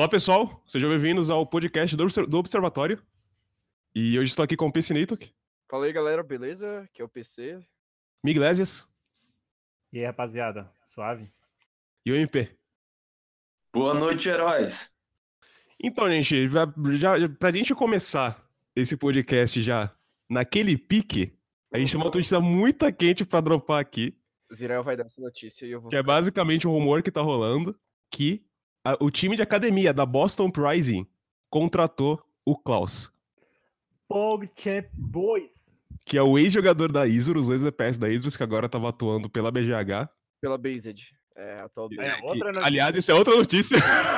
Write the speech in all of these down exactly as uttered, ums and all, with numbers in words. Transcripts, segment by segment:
Olá, pessoal. Sejam bem-vindos ao podcast do Obser- do Observatório. E hoje estou aqui com o P C Nitok, Fala aí, galera, beleza? Aqui é o P C. Miglesias E aí, rapaziada, suave? e o M P. Boa noite, heróis. Então, gente, já, já, pra gente começar esse podcast já naquele pique, a gente tem uma notícia muito quente pra dropar aqui, O Zirel vai dar essa notícia e eu vou. que é basicamente um rumor que tá rolando, que a- o time de academia da Boston Uprising contratou o Klaus, PogChamp Boys! que é o ex-jogador da Isurus, o ex-D P S da Isurus, que agora tava atuando pela B G H. Pela Based. É, atual Based. É, Que- outra notícia. aliás, isso é outra notícia.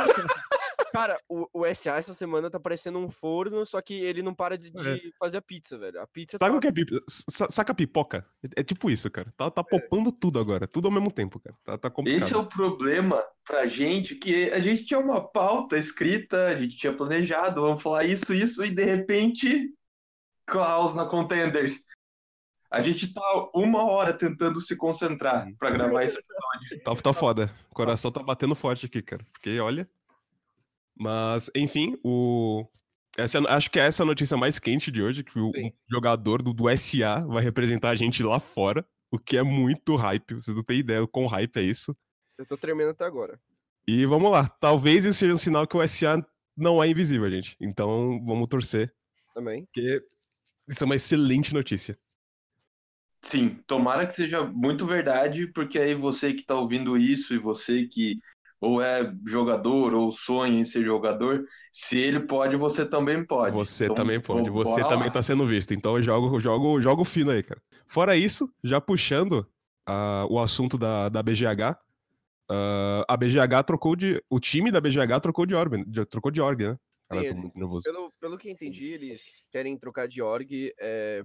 Cara, o, o S A essa semana tá parecendo um forno, só que ele não para de, de É. fazer a pizza, velho. A pizza Sabe tá... o que é pipoca? Saca a pipoca? É, é tipo isso, cara. Tá, tá popando tudo agora. Tudo ao mesmo tempo, cara. Tá, tá complicado. Esse é o problema pra gente, que a gente tinha uma pauta escrita, a gente tinha planejado, vamos falar isso, isso, e de repente, Klaus na Contenders. A gente tá uma hora tentando se concentrar pra gravar esse episódio. Tá, tá foda. O coração tá batendo forte aqui, cara. Porque, olha... Mas, enfim, o... Essa, acho que é essa a notícia mais quente de hoje, que o Sim. um jogador do, do S A vai representar a gente lá fora, o que é muito hype. Vocês não têm ideia do quão hype é isso. Eu tô tremendo até agora. E vamos lá. Talvez isso seja um sinal que o S A não é invisível, gente. Então, vamos torcer. Também. Porque isso é uma excelente notícia. Sim, tomara que seja muito verdade, porque aí você que tá ouvindo isso e você que ou é jogador ou sonha em ser jogador, se ele pode, você também pode. Você Então, também pode, bora você lá. também tá sendo visto. Então eu jogo, jogo, jogo fino aí, cara. Fora isso, já puxando ah, o assunto da, da B G H, ah, a B G H trocou de. O time da B G H trocou de org, de- trocou de org, né? Cara, eu tô Sim, muito nervoso. Pelo, pelo que entendi, eles querem trocar de org é,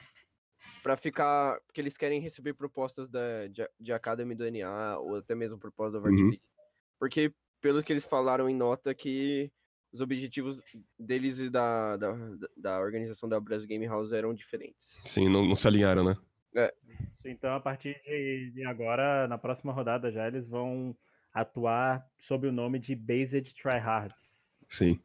pra ficar... Porque eles querem receber propostas da, de, de Academy do N A, ou até mesmo propostas da Vert Uhum. League. Porque, pelo que eles falaram em nota, que os objetivos deles e da, da, da organização da Brasil Game House eram diferentes. Sim, não, não se alinharam, né? Então, a partir de, de agora, na próxima rodada já, eles vão atuar sob o nome de Based Tryhards. Sim.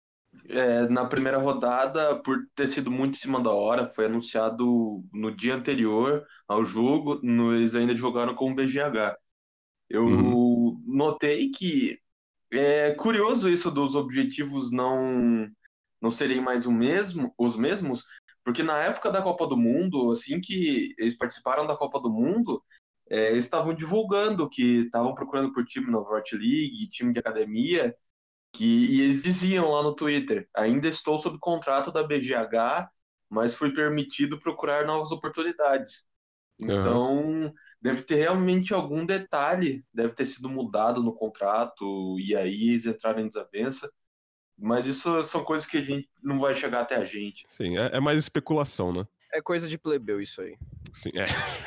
É, na primeira rodada, por ter sido muito em cima da hora, foi anunciado no dia anterior ao jogo, no- eles ainda jogaram com o B G H. Eu Uhum. notei que é curioso isso dos objetivos não, não serem mais o mesmo, os mesmos, porque na época da Copa do Mundo, assim que eles participaram da Copa do Mundo, é, eles estavam divulgando que estavam procurando por time na Vert League, time de academia, que, e eles diziam lá no Twitter: ainda estou sob contrato da B G H, mas fui permitido procurar novas oportunidades. Então, deve ter realmente algum detalhe, deve ter sido mudado no contrato, e aí eles entraram em desavença. Mas isso são coisas que a gente não vai chegar até a gente. Sim, é, é mais especulação, né? É coisa de plebeu isso aí. Sim, é.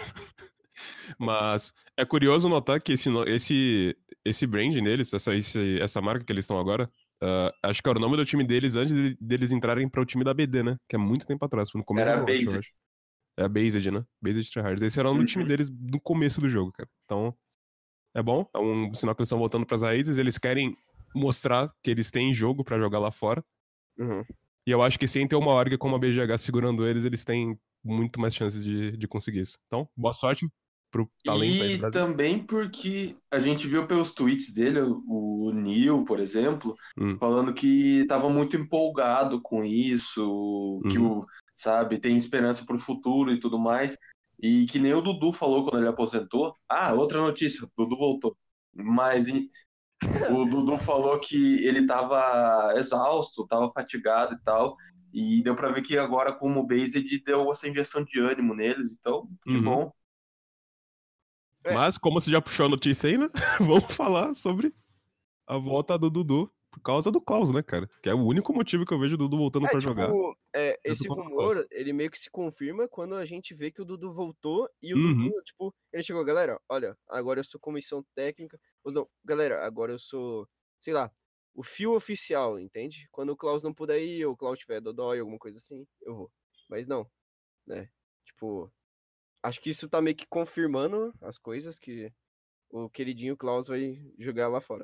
Mas é curioso notar que esse, no- esse, esse branding deles, essa, esse- essa marca que eles estão agora, ah, acho que era o nome do time deles antes de- deles entrarem para o time da B D, né? Que é muito tempo atrás, foi no começo Era do Overwatch, eu Based. acho. É a Based, né? Based Tryhards. Esse era o nome do time Uhum. deles no começo do jogo, cara. Então, é bom. É um sinal que eles estão voltando pras raízes. Eles querem mostrar que eles têm jogo pra jogar lá fora. Uhum. E eu acho que sem ter uma org como a B G H segurando eles, eles têm muito mais chances de, de conseguir isso. Então, boa sorte pro talento aí do E Brasil. também porque a gente viu pelos tweets dele, o Neil, por exemplo, Hum. falando que estava muito empolgado com isso, que Uhum. o, sabe, tem esperança para o futuro e tudo mais. E que nem o Dudu falou quando ele aposentou. Ah, outra notícia, o Dudu voltou. Mas e- o Dudu falou que ele estava exausto, estava fatigado e tal. E deu para ver que agora, como o Based, deu essa injeção de ânimo neles. Então, que Uhum. bom. É. Mas, como você já puxou a notícia aí, né? Vamos falar sobre a volta do Dudu por causa do Klaus, né, cara? Que é o único motivo que eu vejo o Dudu voltando É, pra tipo, jogar. é, Eu esse tô falando rumor, ele meio que se confirma quando a gente vê que o Dudu voltou e o Uhum. Dudu, tipo, ele chegou, galera, olha, agora eu sou comissão técnica, ou não, galera, agora eu sou, sei lá, o fio oficial, entende? Quando o Klaus não puder ir, ou o Klaus tiver dodói, alguma coisa assim, eu vou. Mas não, né? Tipo, acho que isso tá meio que confirmando as coisas que o queridinho Klaus vai jogar lá fora.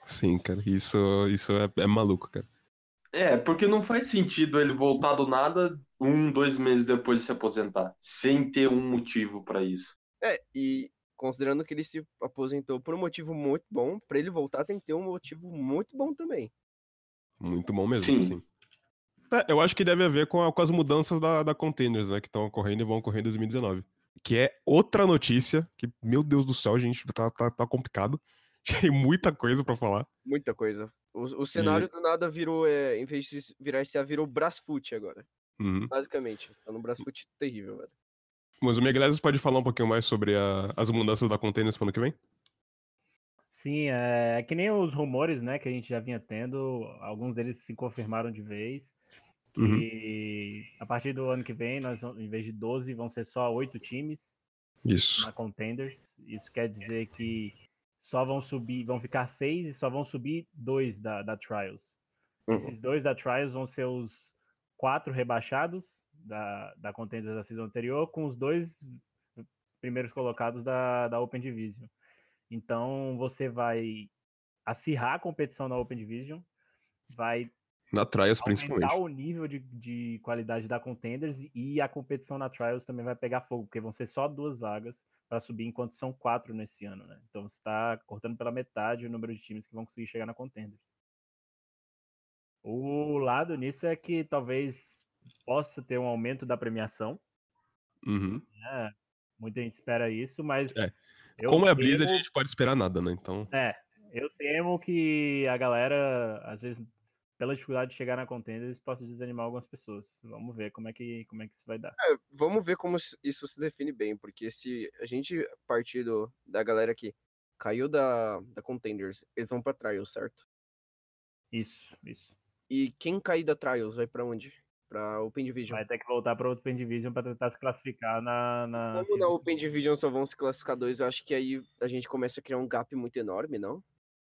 Sim, cara. Isso, isso é, é maluco, cara. É, porque não faz sentido ele voltar do nada um, dois meses depois de se aposentar, sem ter um motivo pra isso. É, e considerando que ele se aposentou por um motivo muito bom, pra ele voltar tem que ter um motivo muito bom também. Muito bom mesmo, Sim. sim. É, eu acho que deve haver com, a- com as mudanças da, da Containers, né? Que estão ocorrendo e vão ocorrer em dois mil e dezenove. Que é outra notícia que, meu Deus do céu, gente, tá, tá, tá complicado. Tem muita coisa pra falar. Muita coisa. O, o cenário do nada virou, é, em vez de virar S A, virou Brasfoot agora. Uhum. Basicamente. Tá num Brasfoot terrível, velho. Mas o Miguel pode falar um pouquinho mais sobre a- as mudanças da Containers pro ano que vem? Sim, é, é que nem os rumores, né, que a gente já vinha tendo, alguns deles se confirmaram de vez, Uhum. que a partir do ano que vem, nós, vamos- em vez de doze, vão ser só oito times Isso. na Contenders. Isso quer dizer que só vão subir, vão ficar seis e só vão subir dois da, da Trials. Uhum. Esses dois da Trials vão ser os quatro rebaixados da, da Contenders da season anterior, com os dois primeiros colocados da, da Open Division. Então você vai acirrar a competição na Open Division, vai Na Trials, aumentar principalmente. o nível de, de qualidade da Contenders e a competição na Trials também vai pegar fogo, porque vão ser só duas vagas para subir, enquanto são quatro nesse ano, né? Então você está cortando pela metade o número de times que vão conseguir chegar na Contenders. O lado nisso é que talvez possa ter um aumento da premiação, Uhum. né? Muita gente espera isso, mas É. eu Como é a Blizzard, temo- a gente pode esperar nada, né? Então. É, eu temo que a galera, às vezes, pela dificuldade de chegar na Contenders, possa desanimar algumas pessoas. Vamos ver como é que, como é que isso vai dar. É, vamos ver como isso se define bem, porque se a gente partir do, da galera que caiu da, da Contenders, eles vão pra Trials, certo? Isso, isso. E quem cair da Trials vai pra onde? Pra Open Division. Vai ter que voltar para outro Open Division para tentar se classificar na. na Como na Open Division só vão se classificar dois, eu acho que aí a gente começa a criar um gap muito enorme, não?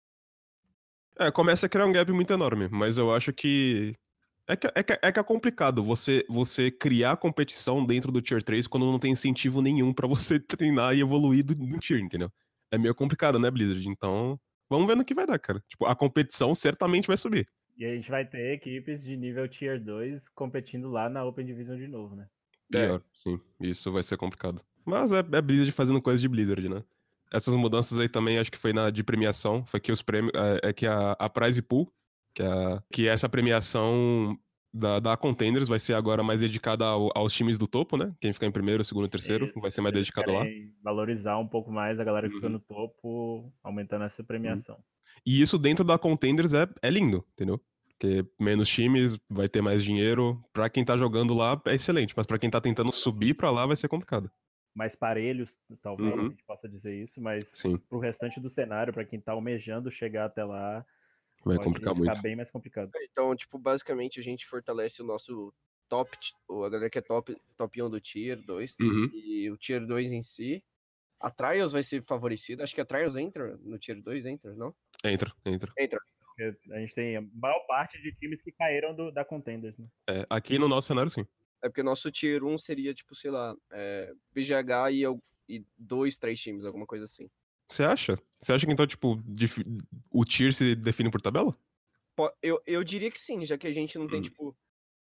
É, começa a criar um gap muito enorme, mas eu acho que. É que é, que, é, que é complicado você, você criar competição dentro do Tier três quando não tem incentivo nenhum pra você treinar e evoluir do, no Tier, entendeu? É meio complicado, né, Blizzard? Então, vamos ver no que vai dar, cara. Tipo, a competição certamente vai subir. E a gente vai ter equipes de nível Tier dois competindo lá na Open Division de novo, né? Pior, sim. Isso vai ser complicado. Mas é, é Blizzard fazendo coisa de Blizzard, né? Essas mudanças aí também acho que foi na de premiação. Foi que os prêmios. É, é que a, a Prize Pool, que, a, que essa premiação da, da Contenders vai ser agora mais dedicada ao- aos times do topo, né? Quem ficar em primeiro, segundo e terceiro Isso, vai ser mais eles dedicado lá. querem valorizar um pouco mais a galera que fica Uhum. no topo, aumentando essa premiação. E isso dentro da Contenders é, é lindo, entendeu? Porque menos times, vai ter mais dinheiro. Pra quem tá jogando lá é excelente, mas pra quem tá tentando subir pra lá vai ser complicado. Mais parelhos, talvez Uhum. a gente possa dizer isso, mas Sim, pro restante do cenário, para quem tá almejando chegar até lá, vai pode complicar ficar muito. bem mais complicado. Então, tipo, basicamente a gente fortalece o nosso top, ou a galera que é top, top um do Tier dois, Uhum. e o Tier dois em si. A Trials vai ser favorecida. Acho que a Trials entra no Tier dois, entra, não? Entra, entra. Entra. Porque a gente tem a maior parte de times que caíram do, da Contenders, né? É, aqui no nosso cenário, sim. É porque nosso Tier um seria, tipo, sei lá, é, B G H e, al- e dois, três times, alguma coisa assim. Você acha? Você acha que então, tipo, dif- o tier se define por tabela? Po- Eu, eu diria que sim, já que a gente não tem, Hum. tipo.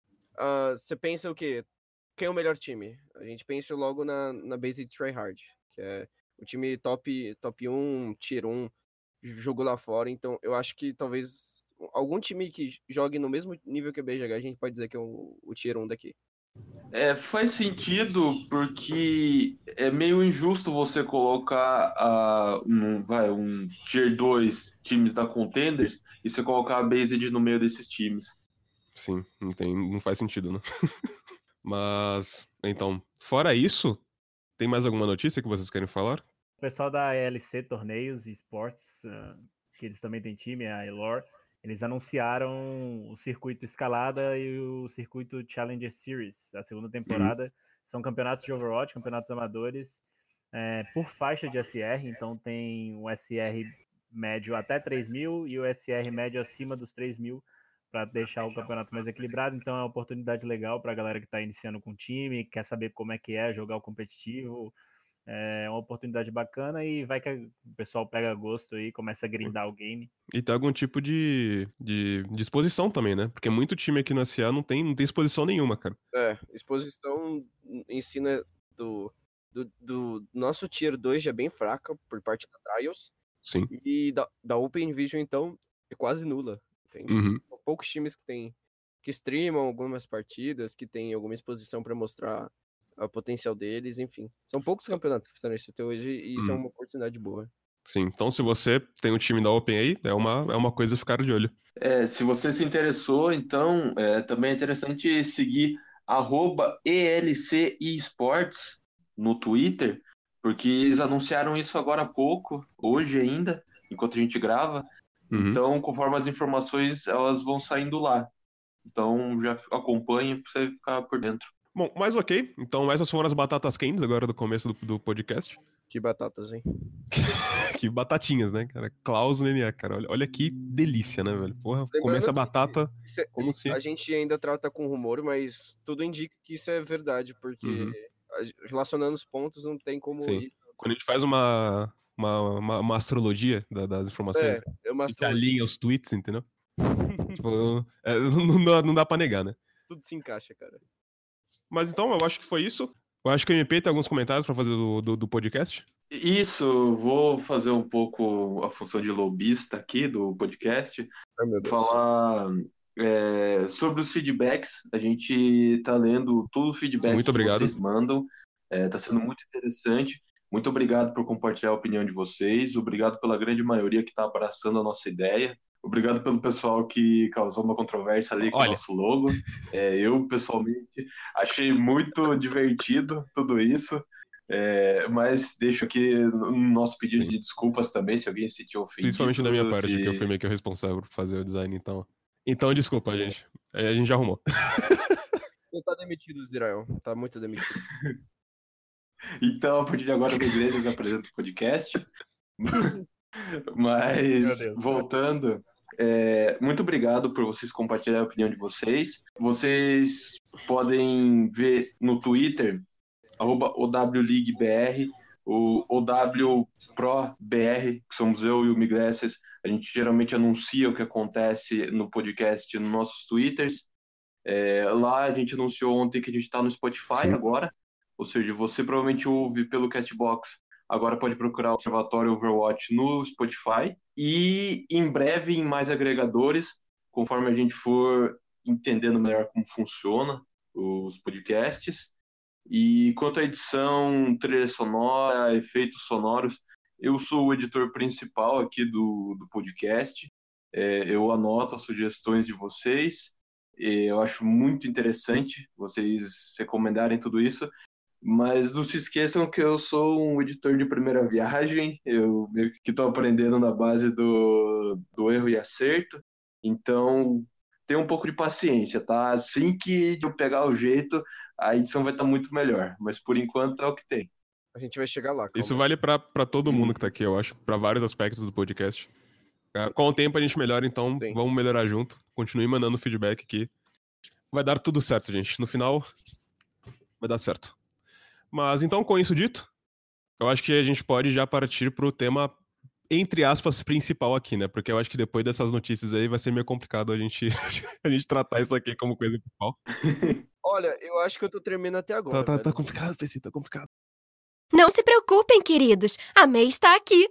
ah, você pensa o quê? Quem é o melhor time? A gente pensa logo na, na base de tryhard, que é o time top, top um, Tier um, jogou lá fora. Então, eu acho que talvez algum time que jogue no mesmo nível que a B G H, a gente pode dizer que é o, o Tier um daqui. É, faz sentido porque é meio injusto você colocar a, um, vai, um Tier dois times da Contenders e você colocar a Based no meio desses times. Sim, não, tem, não faz sentido, né? Mas, então, fora isso, tem mais alguma notícia que vocês querem falar? O pessoal da E L C Torneios e Esportes, uh, que eles também têm time, a Elor, eles anunciaram o circuito Escalada e o circuito Challenger Series, a segunda temporada. Uhum. São campeonatos de Overwatch, campeonatos amadores, é, por faixa de S R, então tem o S R médio até três mil e o S R médio acima dos três mil, para deixar o campeonato mais equilibrado. Então é uma oportunidade legal para a galera que está iniciando com o time, quer saber como é que é jogar o competitivo. É uma oportunidade bacana e vai que o pessoal pega gosto aí, começa a grindar o game. E tem algum tipo de, de, de exposição também, né? Porque muito time aqui no S A não tem, não tem exposição nenhuma, cara. É, exposição ensina do, do, do nosso Tier dois já é bem fraca por parte da Trials. Sim. E da, da Open Vision, então, é quase nula. Entende? Uhum. São poucos times que tem, que streamam algumas partidas, que tem alguma exposição para mostrar o potencial deles, enfim. São poucos campeonatos que fizeram isso até hoje e isso Uhum. é uma oportunidade boa. Sim, então se você tem um time da Open aí, é uma, é uma coisa a ficar de olho. É, se você se interessou, então é, também é interessante seguir arroba E L C eSports no Twitter, porque eles anunciaram isso agora há pouco, hoje ainda, enquanto a gente grava. Uhum. Então, conforme as informações, elas vão saindo lá. Então, já acompanhe para você ficar por dentro. Bom, mas ok. Então essas foram as batatas quentes agora do começo do, do podcast. Que batatas, hein? Que batatinhas, né, cara? Klaus no N A, cara. Olha, olha que delícia, né, velho? Porra, Lembrando começa a que batata isso é- como se... A gente ainda trata com rumor, mas tudo indica que isso é verdade, porque Uhum. a- relacionando os pontos não tem como Sim. ir. Quando a gente faz uma, uma, uma, uma astrologia da- das informações, É, né? é uma A gente astrologia. alinha os tweets, entendeu? Tipo, é, não, não dá, não dá pra negar, né? Tudo se encaixa, cara. Mas então, eu acho que foi isso. Eu acho que o M P tem alguns comentários pra fazer do, do, do podcast. Isso, vou fazer um pouco a função de lobista aqui do podcast. Ai, meu Deus. Falar é, sobre os feedbacks. A gente tá lendo todo o feedback Muito que obrigado. vocês mandam. É, tá sendo muito interessante. Muito obrigado por compartilhar a opinião de vocês. Obrigado pela grande maioria que está abraçando a nossa ideia. Obrigado pelo pessoal que causou uma controvérsia ali com Olha. o nosso logo. É, eu, pessoalmente, achei muito divertido tudo isso. É, mas deixo aqui o nosso pedido Sim. de desculpas também, se alguém se sentiu ofendido. Principalmente da minha parte, se... que eu fui meio que o responsável por fazer o design, então... Então, desculpa, gente. A gente já arrumou. Não tá demitido, Israel. Tá muito demitido. Então, a partir de agora, o Iglesias apresenta o podcast. Mas, voltando, é, muito obrigado por vocês compartilharem a opinião de vocês. Vocês podem ver no Twitter, arroba OWLeagueBR, o OWProBR, que somos eu e o Iglesias. A gente geralmente anuncia o que acontece no podcast nos nossos Twitters. É, lá a gente anunciou ontem que a gente está no Spotify Sim. agora. Ou seja, você provavelmente ouve pelo Castbox, agora pode procurar o Observatório Overwatch no Spotify. E em breve em mais agregadores, conforme a gente for entendendo melhor como funciona os podcasts. E quanto à edição, trilha sonora, efeitos sonoros, eu sou o editor principal aqui do, do podcast. É, eu anoto as sugestões de vocês. Eu acho muito interessante vocês recomendarem tudo isso. Mas não se esqueçam que eu sou um editor de primeira viagem, eu meio que estou aprendendo na base do, do erro e acerto, então tenha um pouco de paciência, tá? Assim que eu pegar o jeito, a edição vai estar muito melhor, mas por enquanto é o que tem. A gente vai chegar lá. Calma. Isso vale pra, pra todo mundo que tá aqui, eu acho, pra vários aspectos do podcast. Ah, Com o tempo a gente melhora, então Sim. vamos melhorar junto. Continue mandando feedback aqui. Vai dar tudo certo, gente. No final, vai dar certo. Mas então, com isso dito, eu acho que a gente pode já partir pro tema, entre aspas, principal aqui, né? Porque eu acho que depois dessas notícias aí vai ser meio complicado a gente, a gente tratar isso aqui como coisa principal. Olha, eu acho que eu tô tremendo até agora. Tá, tá, velho. tá complicado, P C, tá complicado. Não se preocupem, queridos. A May está aqui.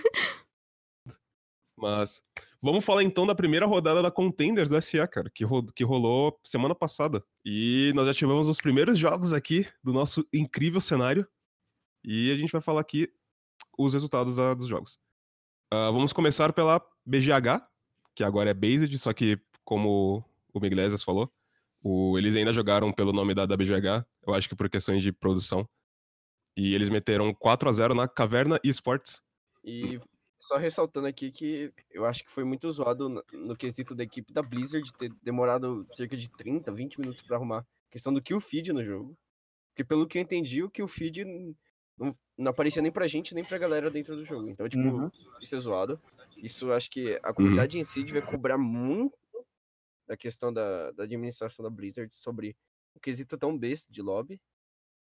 Mas vamos falar então da primeira rodada da Contenders do S A, cara, que, ro que rolou semana passada. E nós já tivemos os primeiros jogos aqui do nosso incrível cenário. E a gente vai falar aqui os resultados da, dos jogos. Uh, vamos começar pela B G H, que agora é Based, só que como o Iglesias falou, o, eles ainda jogaram pelo nome da, da B G H, eu acho que por questões de produção. E eles meteram quatro a zero na Caverna Esports. E só ressaltando aqui que eu acho que foi muito zoado no, no quesito da equipe da Blizzard ter demorado cerca de trinta, vinte minutos pra arrumar a questão do kill feed no jogo. Porque pelo que eu entendi, o kill feed não, não aparecia nem pra gente, nem pra galera dentro do jogo. Então, tipo, Uhum. isso é zoado. Isso eu acho que a comunidade Uhum. em si devia cobrar muito da questão da, da administração da Blizzard sobre o quesito tão besta de lobby.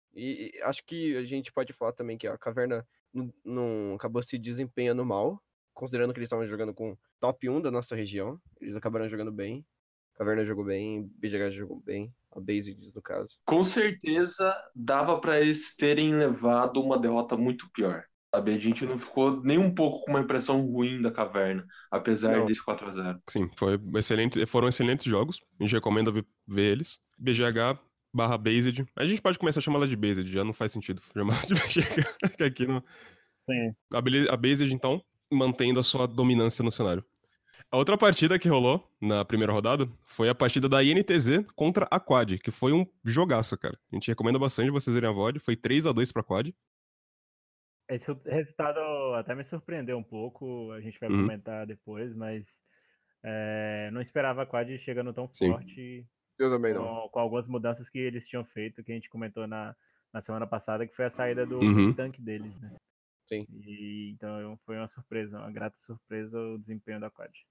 E, e acho que a gente pode falar também que a Caverna não, não acabou se desempenhando mal, considerando que eles estavam jogando com top um da nossa região. Eles acabaram jogando bem. A Caverna jogou bem, B G H jogou bem, a Basics no caso. Com certeza dava pra eles terem levado uma derrota muito pior. Sabe? A gente não ficou nem um pouco com uma impressão ruim da Caverna, apesar Não. desse quatro a zero. Sim, foi excelente, foram excelentes jogos. A gente recomenda ver, ver eles. B G H barra Based. A gente pode começar a chamar ela de Based, já não faz sentido chamar ela de B G H, que aqui não... Sim. A, Bele- a Based, então, mantendo a sua dominância no cenário. A outra partida que rolou na primeira rodada foi a partida da I N T Z contra a Quad, que foi um jogaço, cara. A gente recomenda bastante vocês irem a V O D. Foi três a dois pra Quad. Esse resultado até me surpreendeu um pouco, a gente vai Uhum. comentar depois, mas é, não esperava a Quad chegando tão Sim. forte Eu também não. com, com algumas mudanças que eles tinham feito, que a gente comentou na, na semana passada, que foi a saída do Uhum. tanque deles, né? Sim. E, então foi uma surpresa, uma grata surpresa o desempenho da Quad.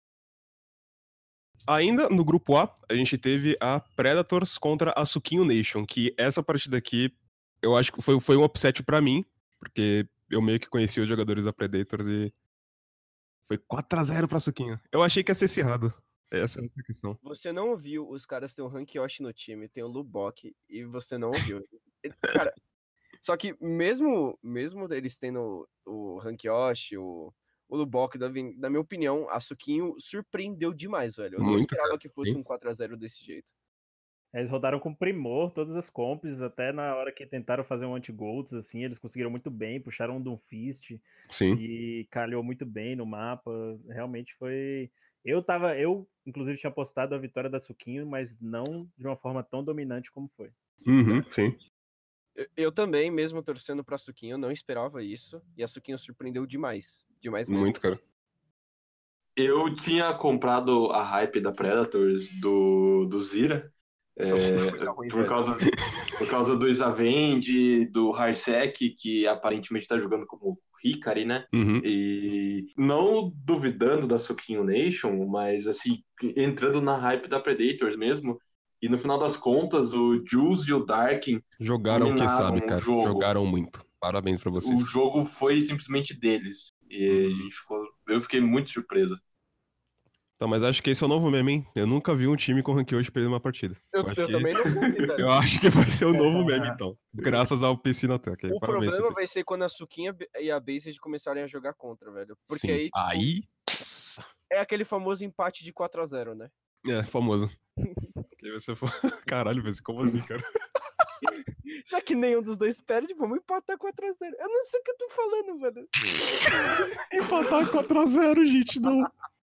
Ainda no grupo A, a gente teve a Predators contra a Suquinho Nation, que essa partida aqui, eu acho que foi, foi um upset pra mim, porque eu meio que conheci os jogadores da Predators e foi quatro a zero pra Suquinho. Eu achei que ia ser acirrado. Essa é a questão. Você não ouviu os caras ter o Rank Yoshi no time, tem o Lubok, e você não ouviu. Ele- Cara, só que mesmo, mesmo eles tendo o Rank Yoshi, o, o Lubok, da, vin- na minha opinião, a Suquinho surpreendeu demais, velho. Eu não Muito, esperava cara, que fosse sim. um quatro a zero desse jeito. Eles rodaram com primor todas as comps, até na hora que tentaram fazer um anti-golds, assim, eles conseguiram muito bem, puxaram um Doomfist Sim. e calhou muito bem no mapa. Realmente foi. Eu tava. Eu, inclusive, tinha apostado a vitória da Suquinho, mas não de uma forma tão dominante como foi. Uhum, sim. Eu, eu também, mesmo torcendo pra Suquinho, não esperava isso. E a Suquinho surpreendeu demais. Demais mesmo. Muito, cara. Eu tinha comprado a hype da Predators do, do Zira, Só é, coisa ruim, por, velho. causa, por causa do Isavend, do Harsek, que aparentemente tá jogando como Hikari, né? Uhum. E não duvidando da Suquinho Nation, mas assim, entrando na hype da Predators mesmo. E no final das contas, o Jules e o Darkin Jogaram o que dominaram sabe, o cara. jogo. Jogaram muito. Parabéns pra vocês. O jogo foi simplesmente deles. E a gente ficou, eu fiquei muito surpreso. Então, mas acho que esse é o novo meme, hein? Eu nunca vi um time com rank hoje perder uma partida. Eu, acho eu que... também não vi, velho. Eu acho que vai ser o novo meme, então. Graças ao P C na Tech. O Parabéns, problema P C. vai ser quando a Suquinha e a Based começarem a jogar contra, velho. Porque Sim. aí, tipo, Aí... Nossa. é aquele famoso empate de quatro a zero, né? É, famoso. Que você for... Caralho, P C, como assim, cara? Já que nenhum dos dois perde, vamos empatar quatro a zero. Eu não sei o que eu tô falando, velho. Empatar quatro a zero, gente, não.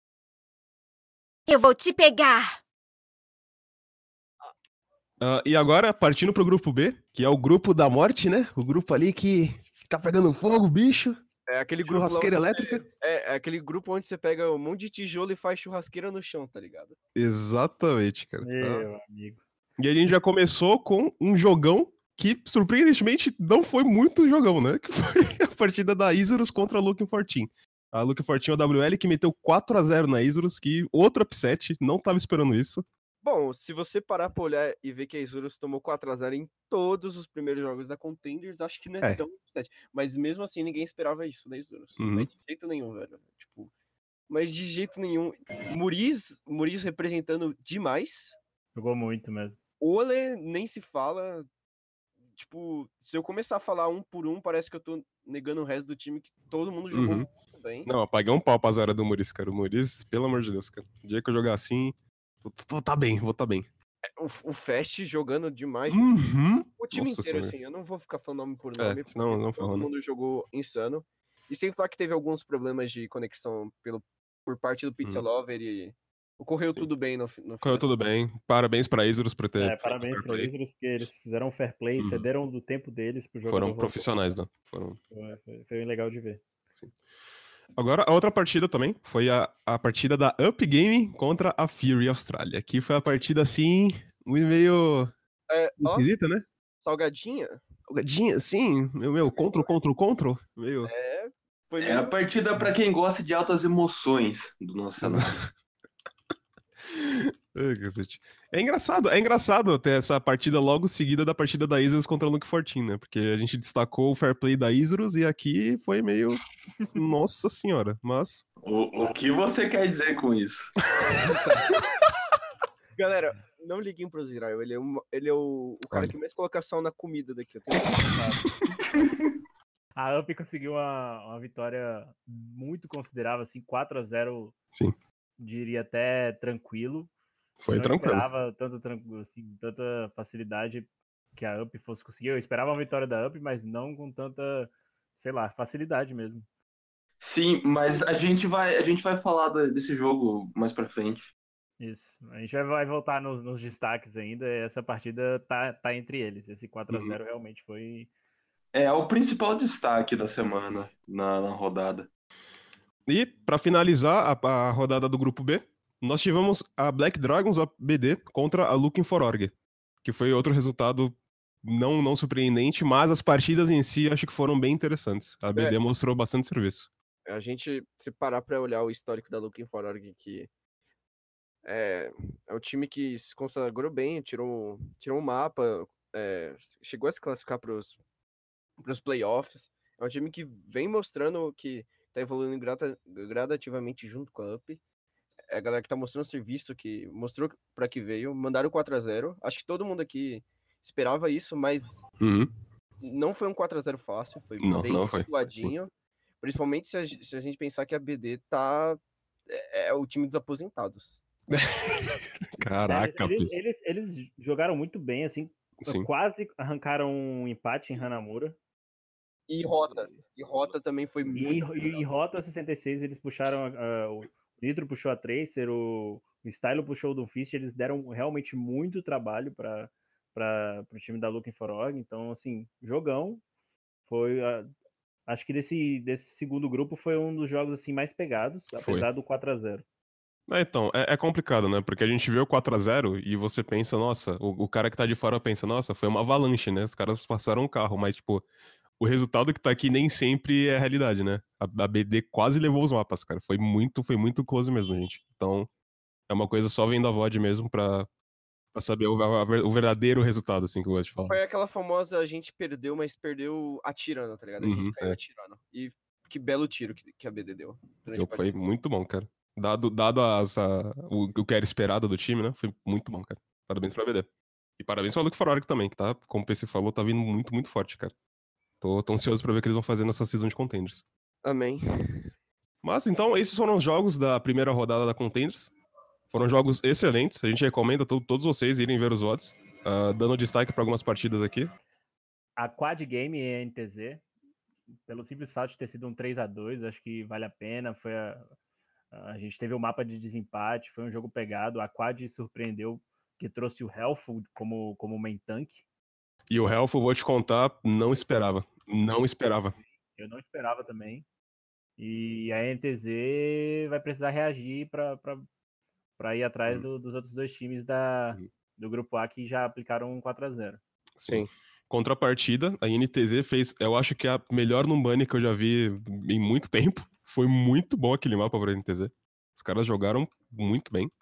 Eu vou te pegar. Uh, e agora, partindo pro grupo B, que é o grupo da morte, né? O grupo ali que tá pegando fogo, bicho. É aquele grupo lá Churrasqueira onde elétrica. você- É, é aquele grupo onde você pega um monte de tijolo e faz churrasqueira no chão, tá ligado? Exatamente, cara. Meu amigo. E a gente já começou com um jogão que, surpreendentemente, não foi muito jogão, né? Que foi a partida da Isurus contra a Looking for Team. A Looking for Team é o W L que meteu quatro a zero na Isurus, que outro upset, não tava esperando isso. Bom, se você parar pra olhar e ver que a Isurus tomou quatro a zero em todos os primeiros jogos da Contenders, acho que não é, É. tão upset. Mas mesmo assim, ninguém esperava isso da Isurus. Uhum. Mas de jeito nenhum, velho. Tipo, mas de jeito nenhum. Muriz, Muriz representando demais. Jogou muito mesmo. Ole nem se fala. Tipo, se eu começar a falar um por um, parece que eu tô negando o resto do time, que todo mundo jogou Uhum. muito bem. Não, eu paguei um pau pra zero do Muriz, cara. O Muriz, pelo amor de Deus, cara. O dia que eu jogar assim, vou vou tá bem, vou tá bem. O, o Fast jogando demais. Uhum. O time Nossa inteiro, senhora. assim, eu não vou ficar falando nome por É, nome, senão porque não todo falando. mundo jogou insano. E sem falar que teve alguns problemas de conexão pelo, por parte do Pizza Uhum. Lover e ocorreu Sim. tudo bem no, fi- no Correu final. tudo bem. Parabéns pra Isurus por ter É, feito parabéns fair para play. eles, porque eles fizeram um fair play, Uhum. cederam do tempo deles pro jogador. Foram voltar. profissionais, né? Foram... Foi, foi, foi legal de ver. Agora, a outra partida também foi a, a partida da Up Gaming contra a Fury Austrália. Aqui foi a partida, assim, muito meio É, ó, esquisita, né? salgadinha. Jogadinha, assim, meu, meu, contra, contra, contra, meio... É, foi É a meio... partida pra quem gosta de altas emoções do nosso cenário. É, cacete. É engraçado, é engraçado ter essa partida logo seguida da partida da Isurus contra o Luke Fortin, né? Porque a gente destacou o fair play da Isurus e aqui foi meio. Nossa senhora, mas. O, o que você quer dizer com isso? Galera, não liguem pro Zirael, ele é, uma, ele é o, o cara Olha. que mais colocação na comida daqui. Eu tenho certeza. A Up conseguiu uma, uma vitória muito considerável, assim, quatro a zero, Sim. diria até tranquilo. Foi Eu não tranquilo. esperava tanta, tranquilo, assim, tanta facilidade que a Up fosse conseguir. Eu esperava uma vitória da Up, mas não com tanta, sei lá, facilidade mesmo. Sim, mas a gente vai, a gente vai falar da- desse jogo mais pra frente. Isso. A gente vai- vai voltar nos, nos destaques ainda. Essa partida tá, tá entre eles. Esse quatro a zero realmente foi. É o principal destaque da semana na, na rodada. E, pra finalizar a, a rodada do grupo B, nós tivemos a Black Dragons a B D contra a Looking for Org, que foi outro resultado não, não surpreendente, mas as partidas em si acho que foram bem interessantes. A B D É. mostrou bastante serviço. A gente, se parar pra olhar o histórico da Looking for Org, que é, é um time que se consagrou bem, tirou, tirou um mapa, é, chegou a se classificar pros, pros playoffs. É um time que vem mostrando que tá evoluindo grata, gradativamente junto com a Up. É a galera que tá mostrando serviço, que mostrou pra que veio, mandaram quatro a zero. Acho que todo mundo aqui esperava isso, mas Uhum. não foi um quatro a zero fácil, foi Não, bem não foi. suadinho. Principalmente se a, ge- se a gente pensar que a B D tá. É, é o time dos aposentados. Caraca, eles, Pis. eles, eles jogaram muito bem, assim. Sim. Quase arrancaram um empate em Hanamura. E Rota. E Rota também foi E, muito. e em Rota sessenta e seis eles puxaram. Uh, o Nitro puxou a Tracer, o, o Stylo puxou o Doomfist. Eles deram realmente muito trabalho para o time da Looking for Org. Então, assim, jogão. Foi. Uh, acho que desse, desse segundo grupo foi um dos jogos assim mais pegados, Foi. apesar do quatro a zero. É, então, é, é complicado, né? Porque a gente vê o quatro a zero e você pensa, nossa, o, o cara que tá de fora pensa, nossa, foi uma avalanche, né? Os caras passaram o carro, mas, tipo, o resultado que tá aqui nem sempre é a realidade, né? A, a B D quase levou os mapas, cara. Foi muito, foi muito close mesmo, gente. Então, é uma coisa só vendo a V O D mesmo pra, pra saber o, a- o verdadeiro resultado, assim, que eu gosto de falar. Foi aquela famosa a gente perdeu, mas perdeu atirando, tá ligado? A gente Uhum, caiu é. atirando. E que belo tiro que, que a B D deu. durante a Então, foi partida. muito bom, cara. Dado, dado as, a- o, o que era esperado do time, né? Foi muito bom, cara. Parabéns pra B D. E parabéns pra Luke For Org também, que tá, como o P C falou, tá vindo muito, muito forte, cara. Tô, tô ansioso pra ver o que eles vão fazer nessa season de Contenders. Amém. Mas, então, esses foram os jogos da primeira rodada da Contenders. Foram jogos excelentes. A gente recomenda to- todos vocês irem ver os odds. ah, dando destaque pra algumas partidas aqui. A Quad Game e a N T Z, pelo simples fato de ter sido um três a dois, acho que vale a pena. Foi a, a gente teve o um mapa de desempate, foi um jogo pegado. A Quad surpreendeu, que trouxe o Helful como, como main tank. E o Health, eu vou te contar, não esperava. Não esperava. Eu não esperava também. E a N T Z vai precisar reagir para ir atrás Hum. do, dos outros dois times da, Hum. do grupo A que já aplicaram um quatro a zero. Sim. Contrapartida, a N T Z fez, eu acho que a melhor Numbani que eu já vi em muito tempo. Foi muito bom aquele mapa pra N T Z. Os caras jogaram muito bem.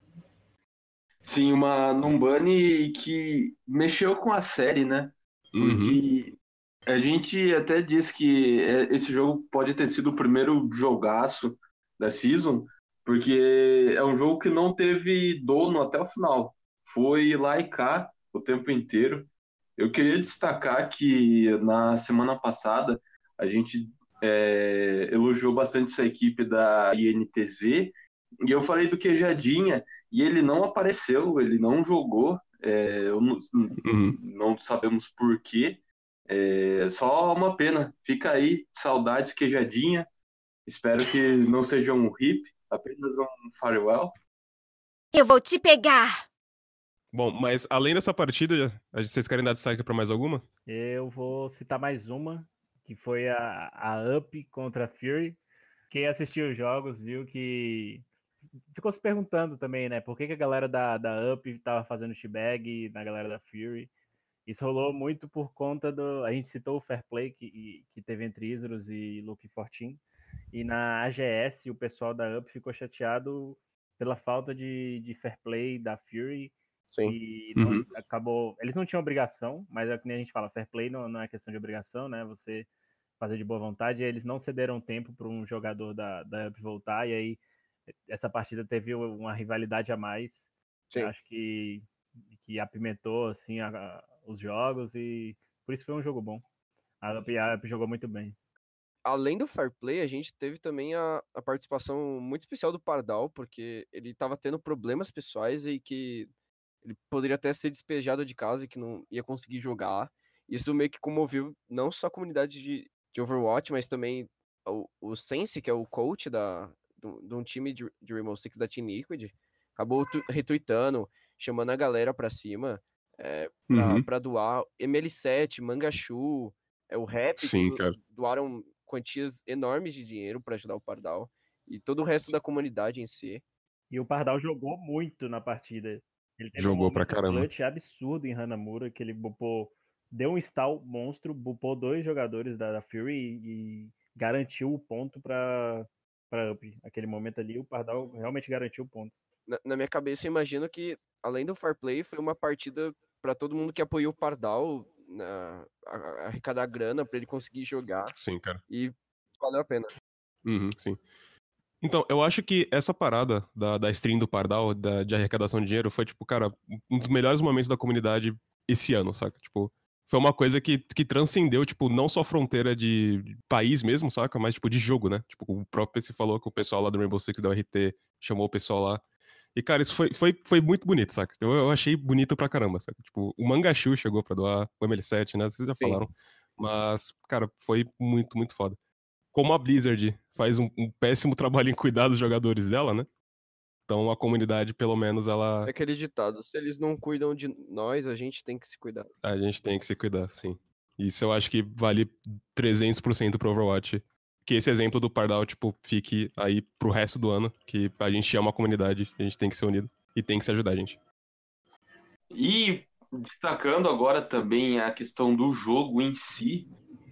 Sim, uma Numbani que mexeu com a série, né? Uhum. Porque a gente até disse que é- esse jogo pode ter sido o primeiro jogaço da season, porque é um jogo que não teve dono até o final. Foi lá e cá o tempo inteiro. Eu queria destacar que na semana passada a gente é, elogiou bastante essa equipe da I N T Z e eu falei do Queijadinha e ele não apareceu, ele não jogou, é, eu não, Uhum. não sabemos por quê. É, só uma pena. Fica aí, saudades Queijadinha. Espero que não seja um hip, apenas um farewell. Eu vou te pegar! Bom, mas além dessa partida, vocês querem dar destaque pra mais alguma? Eu vou citar mais uma, que foi a, a Up contra a Fury. Quem assistiu os jogos viu que ficou se perguntando também, né? Por que, que a galera da, da Up tava fazendo teabag na galera da Fury. Isso rolou muito por conta do... A gente citou o fair play que, que teve entre Isurus e Luke Fortin. E na A G S, o pessoal da Up ficou chateado pela falta de, de fair play da Fury. Sim. E não, Uhum. acabou. Eles não tinham obrigação, mas é que nem a gente fala, fair play não, não é questão de obrigação, né? Você fazer de boa vontade. E eles não cederam tempo para um jogador da, da Up voltar, e aí essa partida teve uma rivalidade a mais. Sim. Eu acho que, que apimentou assim, a, a, os jogos, e por isso foi um jogo bom. A Up, a Up jogou muito bem. Além do fair play, a gente teve também a, a participação muito especial do Pardal, porque ele estava tendo problemas pessoais e que ele poderia até ser despejado de casa e que não ia conseguir jogar. Isso meio que comoveu não só a comunidade de, de Overwatch, mas também o, o Sense, que é o coach da, do- de um time de, de Rainbow Six da Team Liquid, acabou tu- retweetando, chamando a galera pra cima, é, pra, Uhum. pra doar. M L sete, Mangachu, é, o Rap, Sim, tudo, cara. doaram quantias enormes de dinheiro pra ajudar o Pardal. E todo o resto da comunidade em si. E o Pardal jogou muito na partida. Ele teve um Jogou pra momento caramba. clutch absurdo em Hanamura, que ele bupou, deu um stall monstro, bupou dois jogadores da, da Fury e, e garantiu o ponto pra, pra Up. Aquele momento ali, o Pardal realmente garantiu o ponto. Na, na minha cabeça, eu imagino que, além do fair play, foi uma partida pra todo mundo que apoiou o Pardal, na, a- a- arrecadar grana pra ele conseguir jogar. Sim, cara. E valeu a pena. Uhum, sim. Então, eu acho que essa parada da, da stream do Pardal, da, de arrecadação de dinheiro, foi, tipo, cara, um dos melhores momentos da comunidade esse ano, saca? Tipo, foi uma coisa que, que transcendeu, tipo, não só fronteira de de país mesmo, saca? Mas, tipo, de jogo, né? Tipo, o próprio P C falou que o pessoal lá do Rainbow Six da U R T chamou o pessoal lá. E, cara, isso foi, foi, foi muito bonito, saca? Eu, eu achei bonito pra caramba, saca? Tipo, o Mangachu chegou pra doar, o M L sete, né? Vocês já Sim. falaram. Mas, cara, foi muito, muito foda. Como a Blizzard faz um, um péssimo trabalho em cuidar dos jogadores dela, né? Então a comunidade, pelo menos, É ela. aquele ditado, se eles não cuidam de nós, a gente tem que se cuidar. A gente tem que se cuidar, sim. Isso eu acho que vale trezentos por cento pro Overwatch. Que esse exemplo do Pardal, tipo, fique aí pro resto do ano. Que a gente é uma comunidade, a gente tem que ser unido. E tem que se ajudar, gente. E destacando agora também a questão do jogo em si,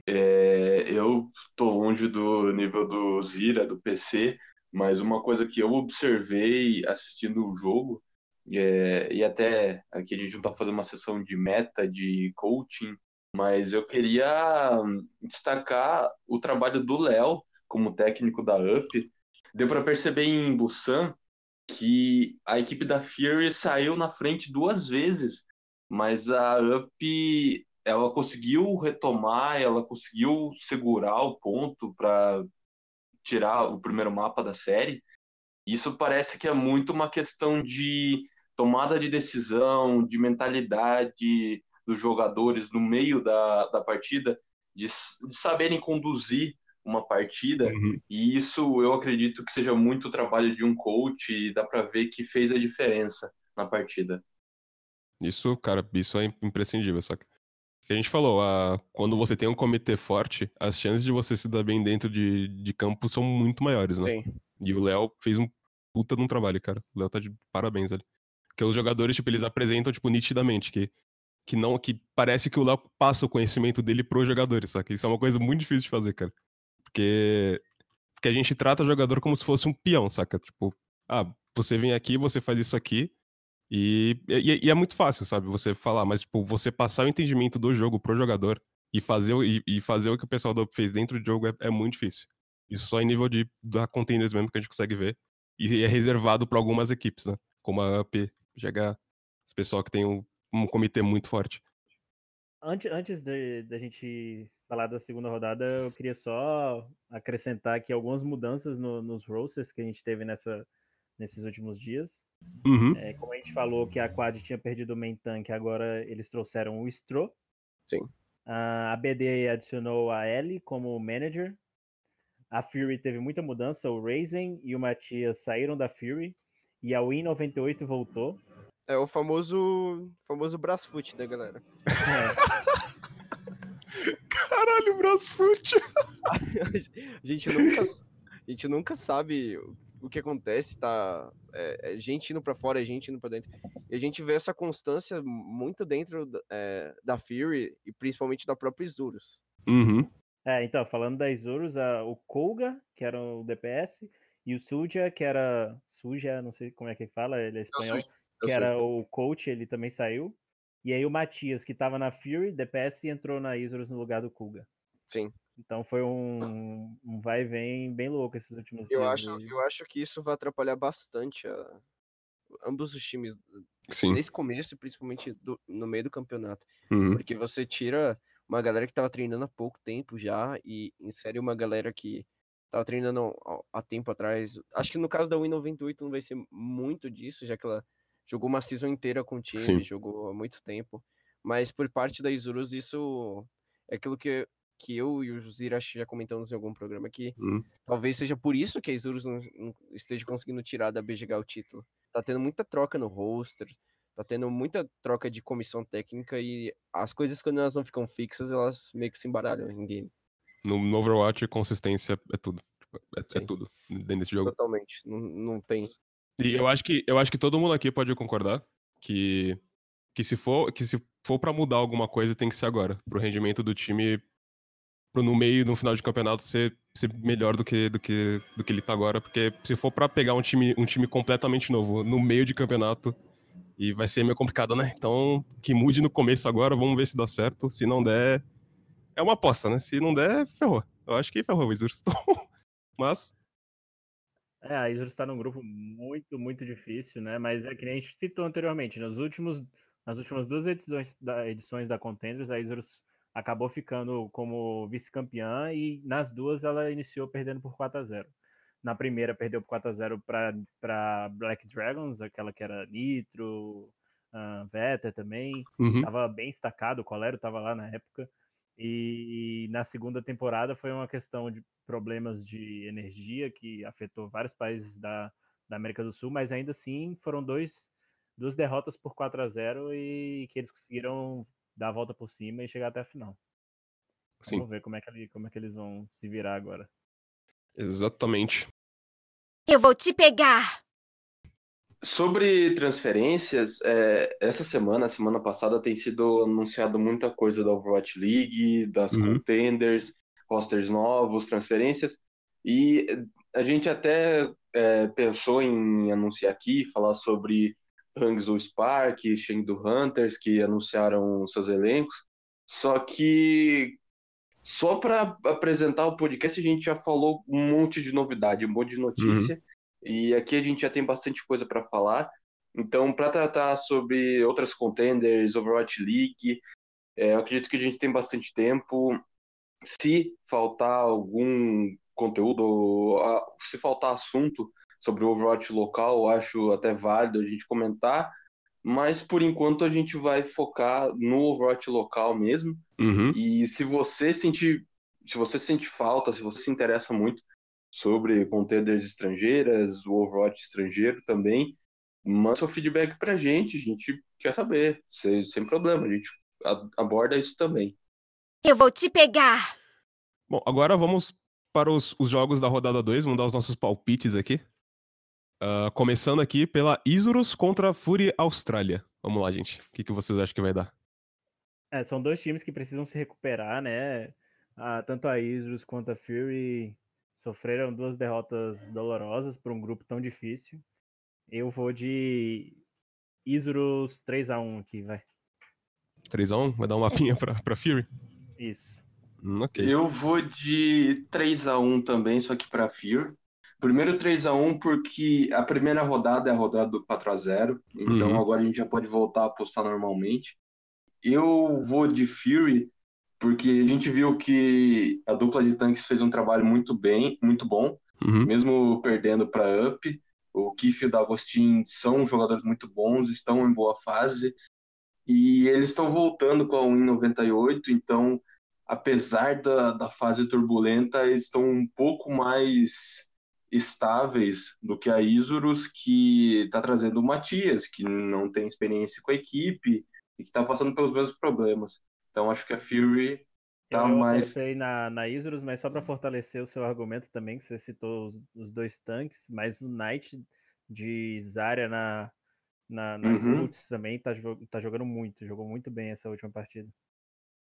é, eu tô longe do nível do Zira, do P C, mas uma coisa que eu observei assistindo o jogo, é, e até aqui a gente não tá fazendo uma sessão de meta, de coaching, mas eu queria hum, destacar o trabalho do Léo como técnico da Up. Deu para perceber em Busan que a equipe da Fury saiu na frente duas vezes, mas a Up ela conseguiu retomar, ela conseguiu segurar o ponto para tirar o primeiro mapa da série. Isso parece que é muito uma questão de tomada de decisão, de mentalidade dos jogadores no meio da, da partida, de, de saberem conduzir uma partida. Uhum. E isso eu acredito que seja muito trabalho de um coach e dá para ver que fez a diferença na partida. Isso, cara, isso é imprescindível, saca? Que a gente falou, a, quando você tem um comitê forte, as chances de você se dar bem dentro de, de campo são muito maiores, né? Sim. E o Léo fez um puta de um trabalho, cara. O Léo tá de parabéns ali. Porque os jogadores, tipo, eles apresentam, tipo, nitidamente que, que não, que parece que o Léo passa o conhecimento dele pros jogadores, saca? Isso é uma coisa muito difícil de fazer, cara. Porque, porque a gente trata o jogador como se fosse um peão, saca? Tipo, ah, você vem aqui, você faz isso aqui, e, e, e é muito fácil, sabe? Você falar, mas, tipo, você passar o entendimento do jogo pro jogador e fazer, o- e, e fazer o que o pessoal do Up fez dentro do jogo é, é muito difícil. Isso só em nível de da containers mesmo que a gente consegue ver. E é reservado para algumas equipes, né? Como a Up, G H, esse pessoal que tem um, um comitê muito forte. Antes, antes de- da gente falar da segunda rodada, eu queria só acrescentar aqui algumas mudanças no- nos rosters que a gente teve nessa, nesses últimos dias. Uhum. É, como a gente falou que a Quad tinha perdido o main tank, agora eles trouxeram o Stro. Sim. A B D adicionou a Ellie como manager. A Fury teve muita mudança. O Raizen e o Matias saíram da Fury. E a Win noventa e oito voltou. É o famoso, famoso Brasfoot, né, galera? Caralho, Brasfoot! A gente nunca, a gente nunca sabe o que acontece, tá? É, é gente indo pra fora, é gente indo pra dentro. E a gente vê essa constância muito dentro da- é, da Fury e principalmente da própria Isurus. Uhum. É, então, falando da Isurus, a, o Koga, que era o D P S, E o Suja, que era... Suja, não sei como é que fala, ele é espanhol. Suja, Que eu era o coach, ele também saiu. E aí o Matias, que tava na Fury, D P S, entrou na Isurus no lugar do Kuga. Sim. Então foi um, um vai e vem bem louco esses últimos Eu dias. acho, aí. eu acho que isso vai atrapalhar bastante a- ambos os times Sim. nesse começo, principalmente do- no meio do campeonato. Uhum. Porque você tira uma galera que tava treinando há pouco tempo já e insere uma galera que tava treinando há- há tempo atrás. Acho que no caso da Win noventa e oito não vai ser muito disso, já que ela jogou uma season inteira com o time, Sim. jogou há muito tempo. Mas por parte da Isurus, isso é aquilo que, que eu e o Zira acho que já comentamos em algum programa aqui. Uhum. Talvez seja por isso que a Isurus não, não esteja conseguindo tirar da B G H o título. Tá tendo muita troca no roster, tá tendo muita troca de comissão técnica e as coisas, quando elas não ficam fixas, elas meio que se embaralham em game. No, no Overwatch, consistência é tudo. Tipo, É, é Sim. tudo dentro desse jogo. Totalmente. Não, não tem. E eu acho que eu acho que todo mundo aqui pode concordar que que se for que se for para mudar alguma coisa tem que ser agora, pro rendimento do time pro no meio no final de campeonato ser, ser melhor do que do que do que ele tá agora, porque se for pra pegar um time um time completamente novo no meio de campeonato e vai ser meio complicado, né? Então, que mude no começo agora, vamos ver se dá certo, se não der é uma aposta, né? Se não der, ferrou. Eu acho que ferrou o Isurus. Mas É, a Isurus está num grupo muito, muito difícil, né? Mas é que nem a gente citou anteriormente, nos últimos, nas últimas duas edições da, edições da Contenders, a Isurus acabou ficando como vice-campeã e nas duas ela iniciou perdendo por quatro a zero. Na primeira perdeu por quatro a zero para Black Dragons, aquela que era Nitro, uh, Veta também, uhum, estava bem destacado, o Colero estava lá na época. E na segunda temporada foi uma questão de problemas de energia que afetou vários países da, da América do Sul, mas ainda assim foram dois, duas derrotas por quatro a zero e que eles conseguiram dar a volta por cima e chegar até a final. sim, Vamos ver como é, que ele, como é que eles vão se virar agora. exatamente. Eu vou te pegar! Sobre transferências, é, essa semana, semana passada, tem sido anunciado muita coisa da Overwatch League, das Uhum. contenders, rosters novos, transferências. E a gente até é, pensou em anunciar aqui, falar sobre Hangzhou Spark, Chengdu Hunters, que anunciaram seus elencos. Só que só para apresentar o podcast, a gente já falou um monte de novidade, um monte de notícia. E aqui a gente já tem bastante coisa para falar. Então, para tratar sobre outras contenders, Overwatch League, é, eu acredito que a gente tem bastante tempo. Se faltar algum conteúdo, se faltar assunto sobre o Overwatch local, eu acho até válido a gente comentar. Mas, por enquanto, a gente vai focar no Overwatch local mesmo. Uhum. E se você sentir, se você sente falta, se você se interessa muito sobre contenders estrangeiras, o Overwatch estrangeiro também, manda seu feedback pra gente, a gente quer saber, sem, sem problema, a gente aborda isso também. Eu vou te pegar! Bom, agora vamos para os, os jogos da rodada dois, vamos dar os nossos palpites aqui. Uh, começando aqui pela Isurus contra a Fury Austrália. Vamos lá, gente. O que, que vocês acham que vai dar? É, são dois times que precisam se recuperar, né? Ah, tanto a Isurus quanto a Fury sofreram duas derrotas dolorosas para um grupo tão difícil. Eu vou de Isurus três a um aqui, vai. três a um? Vai dar um mapinha pra, pra Fury? Isso. Hum, ok. Eu vou de três a um também, só que para Fear. Primeiro três a um porque a primeira rodada é a rodada do quatro a zero, então Uhum. agora a gente já pode voltar a apostar normalmente. Eu vou de Fury porque a gente viu que a dupla de tanques fez um trabalho muito bem, muito bom, Uhum. mesmo perdendo para Up. O Kiff e o D'Agostin são jogadores muito bons, estão em boa fase, e eles estão voltando com a Win noventa e oito, então, apesar da, da fase turbulenta, eles estão um pouco mais estáveis do que a Isurus, que está trazendo o Matias, que não tem experiência com a equipe e que está passando pelos mesmos problemas. Então, acho que a Fury Eu, tá eu mais... apostei na, na Isurus, mas só para fortalecer o seu argumento também, que você citou os, os dois tanques, mas o Knight de Zarya na, na, na Uhum. Golds também tá, tá jogando muito, jogou muito bem essa última partida.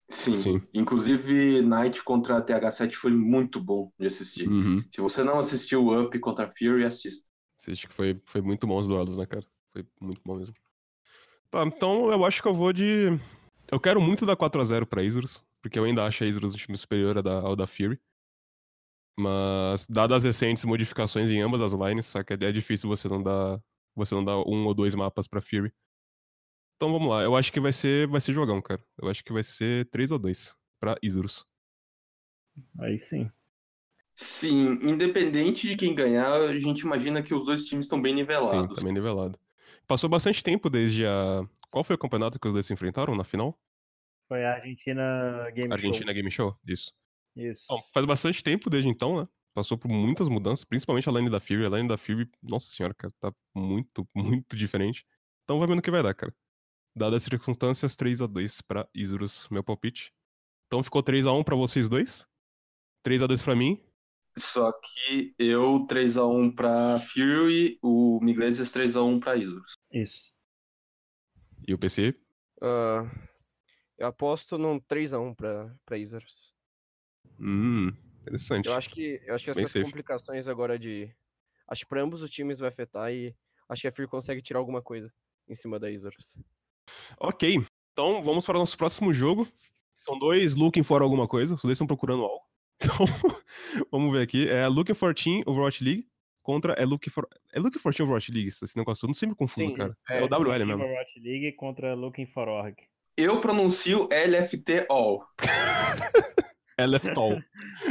Sim. Sim. Inclusive, Knight contra T H sete foi muito bom de assistir. Uhum. Se você não assistiu o Up contra Fury, assista. Acho que foi, foi muito bom os duelos, né, cara? Foi muito bom mesmo. Tá, então eu acho que eu vou de... Eu quero muito dar quatro a zero pra Isurus, porque eu ainda acho a Isurus um time superior ao da, ao da Fury. Mas, dadas as recentes modificações em ambas as lines, saca? É difícil você não dar, você não dar um ou dois mapas pra Fury. Então vamos lá, eu acho que vai ser, vai ser jogão, cara. Eu acho que vai ser três a dois pra Isurus. Aí sim. Sim, independente de quem ganhar, a gente imagina que os dois times estão bem Sim, nivelados. também nivelado. Passou bastante tempo desde a... Qual foi o campeonato que os dois se enfrentaram na final? Foi a Argentina Game Argentina Game Show? Isso. Show. Isso. Bom, faz bastante tempo desde então, né? Passou por muitas mudanças, principalmente a lane da Fury. A lane da Fury, nossa senhora, cara, tá muito, muito diferente. Então vai vendo o que vai dar, cara. Dadas as circunstâncias, três a dois pra Isurus, meu palpite. Então ficou três a um pra vocês dois. três a dois pra mim. Só que eu três a um pra Fury, o Miglesias três a um pra Isurus. Isso. E o P C? Ah, eu aposto num três a um pra, pra Isurus. Hum, interessante. Eu acho que, eu acho que Bem essas safe. complicações agora de... Acho que pra ambos os times vai afetar e acho que a Fury consegue tirar alguma coisa em cima da Isurus. Ok, então vamos para o nosso próximo jogo. São dois looking for alguma coisa, os dois estão procurando algo. Então, vamos ver aqui. É Looking for Team Overwatch League contra é Looking for... É Looking for Team Overwatch League, esse negócio todo. Eu sempre confundo, Sim, cara. é. É, o W L Team mesmo. Overwatch League contra Looking for Org. Eu pronuncio L F T All. É Left All.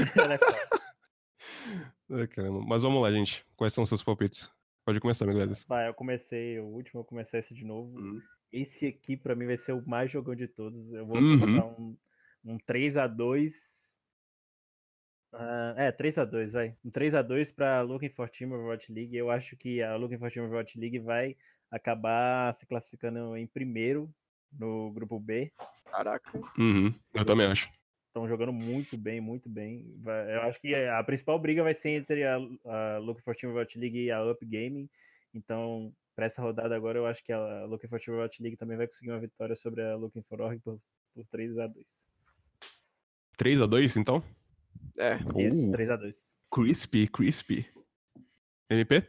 É, caramba. Mas vamos lá, gente. Quais são os seus palpites? Pode começar, Miglesias. Vai, eu comecei o último, eu vou começar esse de novo. Hum. Esse aqui, pra mim, vai ser o mais jogão de todos. Eu vou Uhum. botar um, um três a dois. Uh, é, três a dois, vai. Um três a dois pra Looking for Team Overwatch League. Eu acho que a Looking for Team Overwatch League vai acabar se classificando em primeiro no grupo B. Caraca. Uhum. Eu também acho. Estão jogando muito bem, muito bem. Vai- eu acho que a principal briga vai ser entre a, a Looking for Team Overwatch League e a Up Gaming. Então, para essa rodada agora, eu acho que a Looking for Team Overwatch League também vai conseguir uma vitória sobre a Looking for Org por, por três a dois. três a dois, então? É. Isso, Uh, três a dois. Crispy, crispy. M P?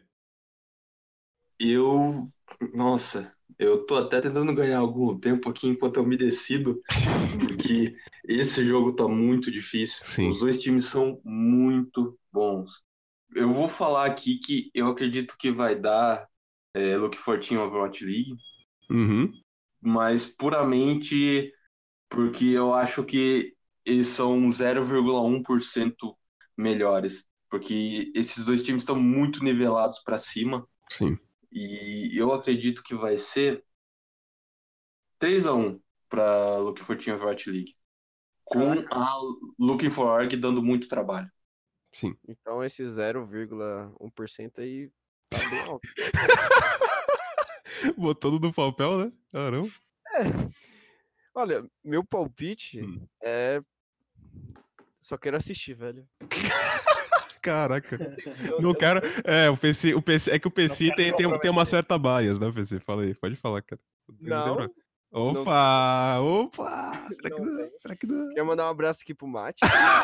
Eu. Nossa, eu tô até tentando ganhar algum tempo aqui enquanto eu me decido, porque esse jogo tá muito difícil. Sim. Os dois times são muito bons. Eu vou falar aqui que eu acredito que vai dar é, Looking for Team Overwatch League, Uhum. mas puramente porque eu acho que eles são zero vírgula um por cento melhores, porque esses dois times estão muito nivelados para cima. Sim. E eu acredito que vai ser três a um para Looking for Team Overwatch League. Com a Looking for Org dando muito trabalho. Sim. Então esse zero vírgula um por cento aí tá bem alto. Botando no papel, né? Caramba. Olha, meu palpite Hum. é... Só quero assistir, velho. Caraca. No cara. É, o P C, o P C, é que o P C Não quero tem, tem, tem uma comprometer. certa bias, né, P C? Fala aí, pode falar, cara. Não, Opa! Opa! Será que Não não? tem. Será que não? queria mandar um abraço aqui pro Mate.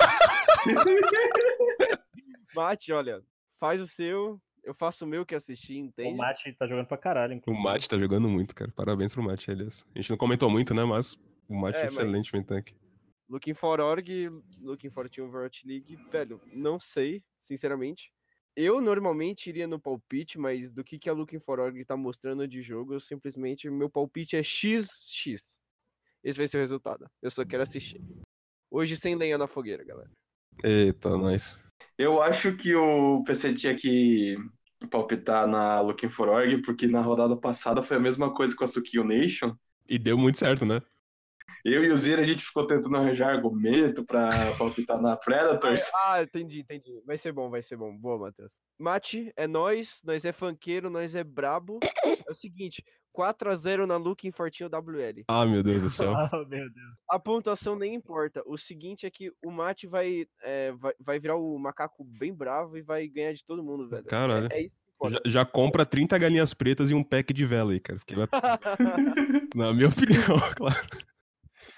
Mate, olha, faz o seu, eu faço o meu que assistir, O entende? Mate tá jogando pra caralho, O inclusive. Mate tá jogando muito, cara. Parabéns pro Mate, aliás. A gente não comentou muito, né? Mas o Mate é, É, excelente mas- main tank. Looking for Org, Looking for Team Overwatch League, velho, não sei, sinceramente. Eu normalmente iria no palpite, mas do que, que a Looking for Org tá mostrando de jogo, eu simplesmente, meu palpite é xis xis. Esse vai ser o resultado. Eu só quero assistir. Hoje sem lenha na fogueira, galera. Eita, nós. Eu acho que o P C tinha que palpitar na Looking for Org, porque na rodada passada foi a mesma coisa com a Sukiyo Nation. E deu muito certo, né? Eu e o Zira, a gente ficou tentando arranjar argumento pra palpitar na Predators. Ah, entendi, entendi. Vai ser bom, vai ser bom. Boa, Matheus. Mate, é nós, nós é funkeiro, nós é brabo. É o seguinte, quatro a zero na Looking for Team W L. Ah, meu Deus do céu. Ah, meu Deus. A pontuação nem importa. O seguinte é que o Mate vai, é, vai, vai virar o macaco bem bravo e vai ganhar de todo mundo, velho. Caralho. É, é isso que Já, importa. já compra trinta galinhas pretas e um pack de vela aí, cara. Porque vai... Na minha opinião, claro.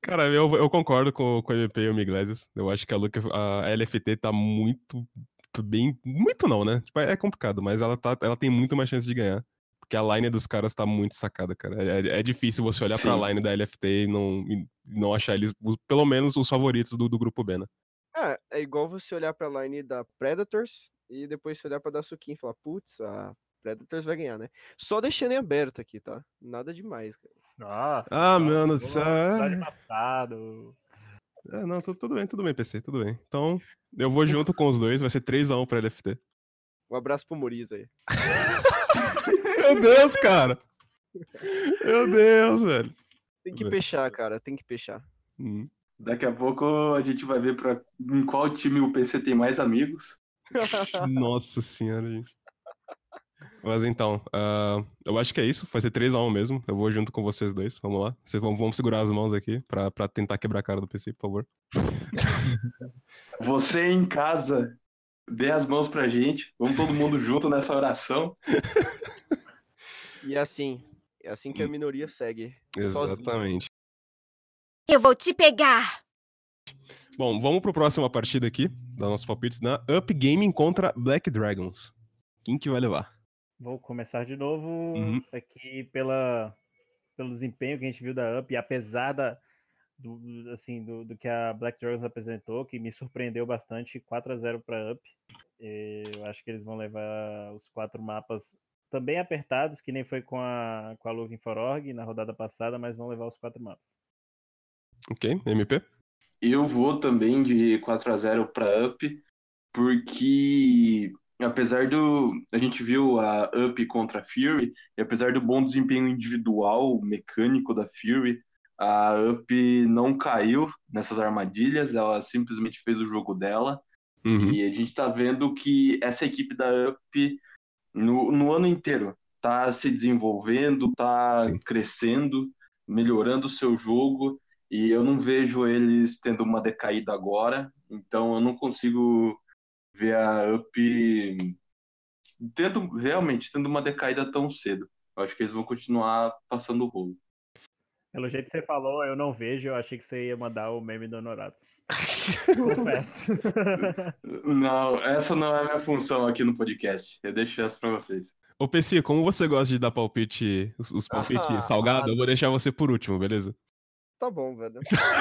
Cara, eu, eu concordo com, com o M P e o Migleses. Eu acho que a, Luke, a L F T tá muito bem. Muito não, né? Tipo, é complicado, mas ela, tá, ela tem muito mais chance de ganhar. Porque a line dos caras tá muito sacada, cara. É, é difícil você olhar Sim. pra line da L F T e não, e não achar eles, pelo menos, os favoritos do, do grupo B, né? Ah, é igual você olhar pra line da Predators e depois você olhar pra da Sukin e falar, putz, a Predators vai ganhar, né? Só deixando em aberto aqui, tá? Nada demais, cara. Nossa, Ah, só mano do no céu. episódio passado. É, não, tu- tudo bem, tudo bem, P C, tudo bem. Então, eu vou junto com os dois, vai ser três a um pra L F T. Um abraço pro Moriz aí. Meu Deus, cara! Meu Deus, velho. Tem que Velho. pechar, cara, tem que pechar. Hum. Daqui a pouco a gente vai ver pra, em qual time o P C tem mais amigos. Nossa senhora, gente. Mas então, ah, eu acho que é isso. Vai ser três a um mesmo. Eu vou junto com vocês dois. Vamos lá. Vocês vão, vamos segurar as mãos aqui pra, pra tentar quebrar a cara do P C, por favor. Você em casa, dê as mãos pra gente. Vamos todo mundo junto nessa oração. E é assim, é assim que a minoria segue. Sozinha. Exatamente. Eu vou te pegar. Bom, vamos pro próxima partida aqui, das nossos palpites, na Up Gaming contra Black Dragons. Quem que vai levar? Vou começar de novo Uhum. aqui pela, pelo desempenho que a gente viu da Up, e apesar da, do, assim, do, do que a Black Dragons apresentou, que me surpreendeu bastante, quatro a zero para Up. Eu acho que eles vão levar os quatro mapas também apertados, que nem foi com a, com a Looking for Org na rodada passada, mas vão levar os quatro mapas. Ok, M P? Eu vou também de quatro a zero para Up, porque apesar do... A gente viu a Up contra a Fury, e apesar do bom desempenho individual, mecânico da Fury, a Up não caiu nessas armadilhas, ela simplesmente fez o jogo dela. Uhum. E a gente tá vendo que essa equipe da Up, no, no ano inteiro, tá se desenvolvendo, tá Sim. crescendo, melhorando o seu jogo, e eu não vejo eles tendo uma decaída agora, então eu não consigo ver a Up tendo, realmente tendo uma decaída tão cedo. Eu acho que eles vão continuar passando o rolo. Pelo jeito que você falou, eu não vejo, eu achei que você ia mandar o meme do Honorato. Confesso. Não, essa não é a minha função aqui no podcast. Eu deixo essa pra vocês. Ô, P C, como você gosta de dar palpite, os, os palpites Ah, salgados, eu vou deixar você por último, beleza? Tá bom, velho.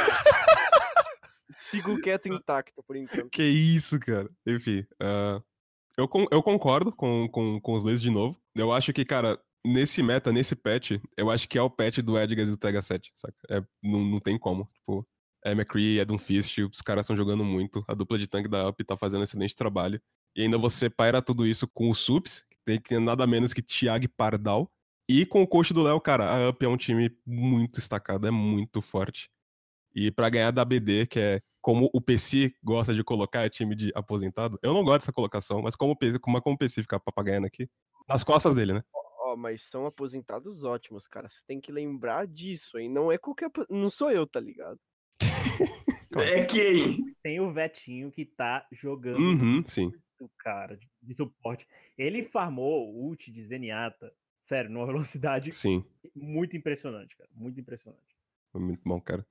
Sigo quieto intacto por enquanto. Que isso, cara. Enfim, ah, eu, con- eu concordo com, com, com os dois de novo. Eu acho que, cara, nesse meta, nesse patch, eu acho que é o patch do Edgar e do Tega sete, saca? É, não, não tem como. Tipo, é McCree, é Doomfist, os caras estão jogando muito. A dupla de tanque da Up tá fazendo um excelente trabalho. E ainda você paira tudo isso com o Sups, que tem, que tem nada menos que Thiago Pardal. E com o coach do Léo, cara, a Up é um time muito destacado, é muito forte. E pra ganhar da B D, que é como o P C gosta de colocar, é time de aposentado. Eu não gosto dessa colocação, mas como o P C, como, como o P C fica papagaiando aqui, nas costas dele, né? Ó, mas são aposentados ótimos, cara. Você tem que lembrar disso, hein? Não é qualquer. apo- Não sou eu, tá ligado? Claro. É quem? Tem o Vetinho que tá jogando Uhum, sim. muito, cara, de, de suporte. Ele farmou o ult de Zenyatta, sério, numa velocidade Sim. muito impressionante, cara. Muito impressionante. Foi muito bom, cara.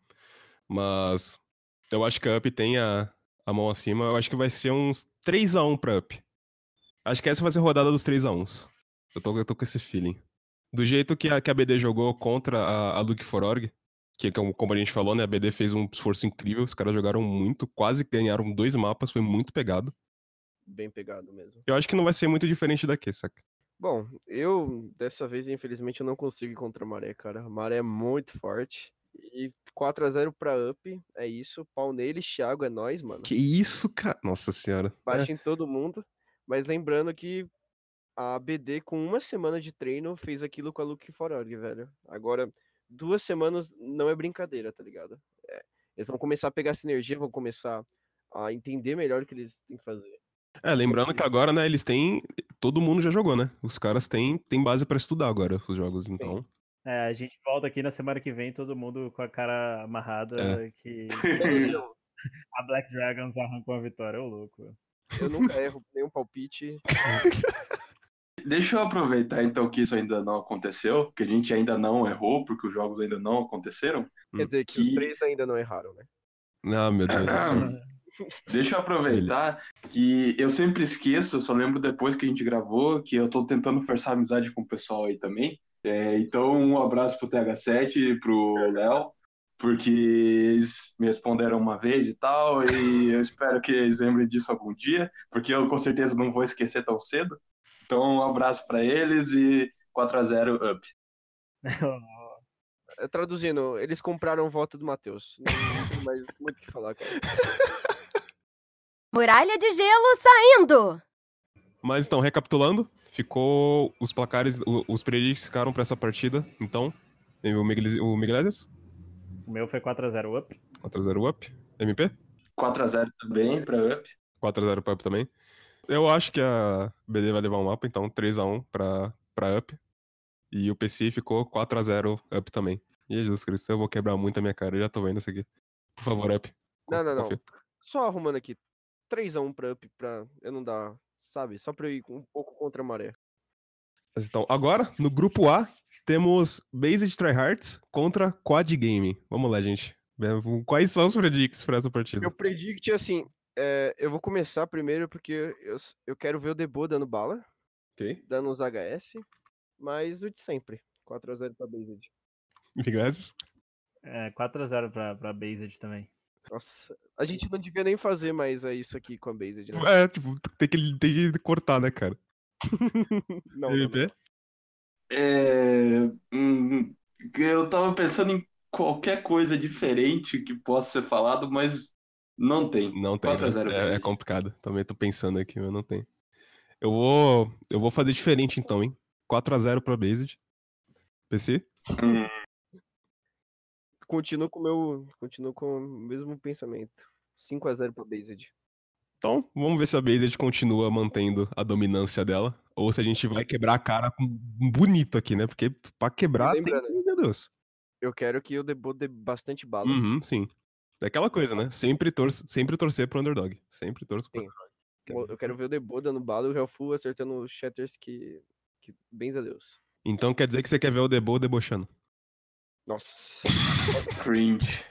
Mas eu acho que a Up tem a, a mão acima. Eu acho que vai ser uns três a um pra Up. Acho que essa vai ser a rodada dos três a um. Eu tô, eu tô com esse feeling. Do jeito que a, que a B D jogou contra a, a Luke for Org, que como, como a gente falou, né, a B D fez um esforço incrível, os caras jogaram muito, quase ganharam dois mapas, foi muito pegado. Bem pegado mesmo. Eu acho que não vai ser muito diferente daqui, saca? Bom, eu dessa vez, infelizmente, eu não consigo ir contra a Maré, cara. A Maré é muito forte. E quatro a zero pra Up, é isso. Pau neles, Thiago, é nóis, mano. Que isso, cara? Nossa senhora. Bate em todo mundo. Mas lembrando que a B D, com uma semana de treino, fez aquilo com a Luke for Org, velho. Agora, duas semanas não é brincadeira, tá ligado? É, eles vão começar a pegar sinergia, vão começar a entender melhor o que eles têm que fazer. É, lembrando que agora, né, eles têm... Todo mundo já jogou, né? Os caras têm, têm base pra estudar agora, os jogos, então... É, a gente volta aqui na semana que vem, todo mundo com a cara amarrada, É. que Menos eu. a Black Dragons arrancou a vitória, ô louco. Eu nunca erro nenhum palpite. Deixa eu aproveitar então que isso ainda não aconteceu, que a gente ainda não errou, porque os jogos ainda não aconteceram. Quer dizer que, os que- três ainda não erraram, né? Não, meu Deus do céu. Deixa eu aproveitar que eu sempre esqueço, eu só lembro depois que a gente gravou, que eu tô tentando forçar amizade com o pessoal aí também. É, então, um abraço pro T H sete e pro Léo, porque eles me responderam uma vez e tal, e eu espero que eles lembrem disso algum dia, porque eu com certeza não vou esquecer tão cedo. Então, um abraço pra eles e quatro a zero up. É, Traduzindo, eles compraram o voto do Matheus. Não, não tem mais muito o que falar, cara. Muralha de gelo saindo! Mas então, recapitulando, ficou os placares, o- os predicts ficaram pra essa partida. Então, o Miguel, o Migueles, O meu foi quatro a zero up. quatro a zero up. M P, quatro a zero também pra up. quatro a zero pra up também. Eu acho que a B D vai levar um mapa, então três a um pra, pra up. E o P C ficou quatro a zero up também. E Jesus Cristo, eu vou quebrar muito a minha cara, eu já tô vendo isso aqui. Por favor, up. Não, não, não. Confia. Só arrumando aqui. três a um pra up, pra eu não dar, sabe? Só pra eu ir um pouco contra a maré. Mas então, agora, no grupo A, temos Based Tryhards contra Quad Game. Vamos lá, gente. Quais são os predicts pra essa partida? Meu predict, assim, é, eu vou começar primeiro porque eu, eu quero ver o Debo dando bala, Ok. dando os H S, mas o de sempre. quatro a zero pra Based. Migueles? É, quatro a zero pra, pra Based também. Nossa, a gente não devia nem fazer mais é isso aqui com a Based, né? É, tipo, tem que, tem que cortar, né, cara? Não, não, M P? não. É, hum, eu tava pensando em qualquer coisa diferente que possa ser falado, mas não tem. Não tem, quatro a né? zero pra É, é gente. complicado. Também tô pensando aqui, mas não tem. Eu vou, eu vou fazer diferente então, hein? quatro a zero pra Based. P C? Hum, Continuo com o meu, continuo com o mesmo pensamento. cinco a zero pra Based. Então, vamos ver se a Based continua mantendo a dominância dela. Ou se a gente vai quebrar a cara com- bonito aqui, né? Porque pra quebrar tem lembrando, que... Meu Deus. Eu quero que o Debo dê bastante bala. Uhum, sim. É aquela coisa, né? Sempre, torce, sempre torcer pro underdog. Sempre torço pro Sim. underdog. Eu quero ver o Debo dando bala e o Helfu acertando os shatters que, que bens a Deus. Então quer dizer que você quer ver o Debo debochando. Nossa. cringe.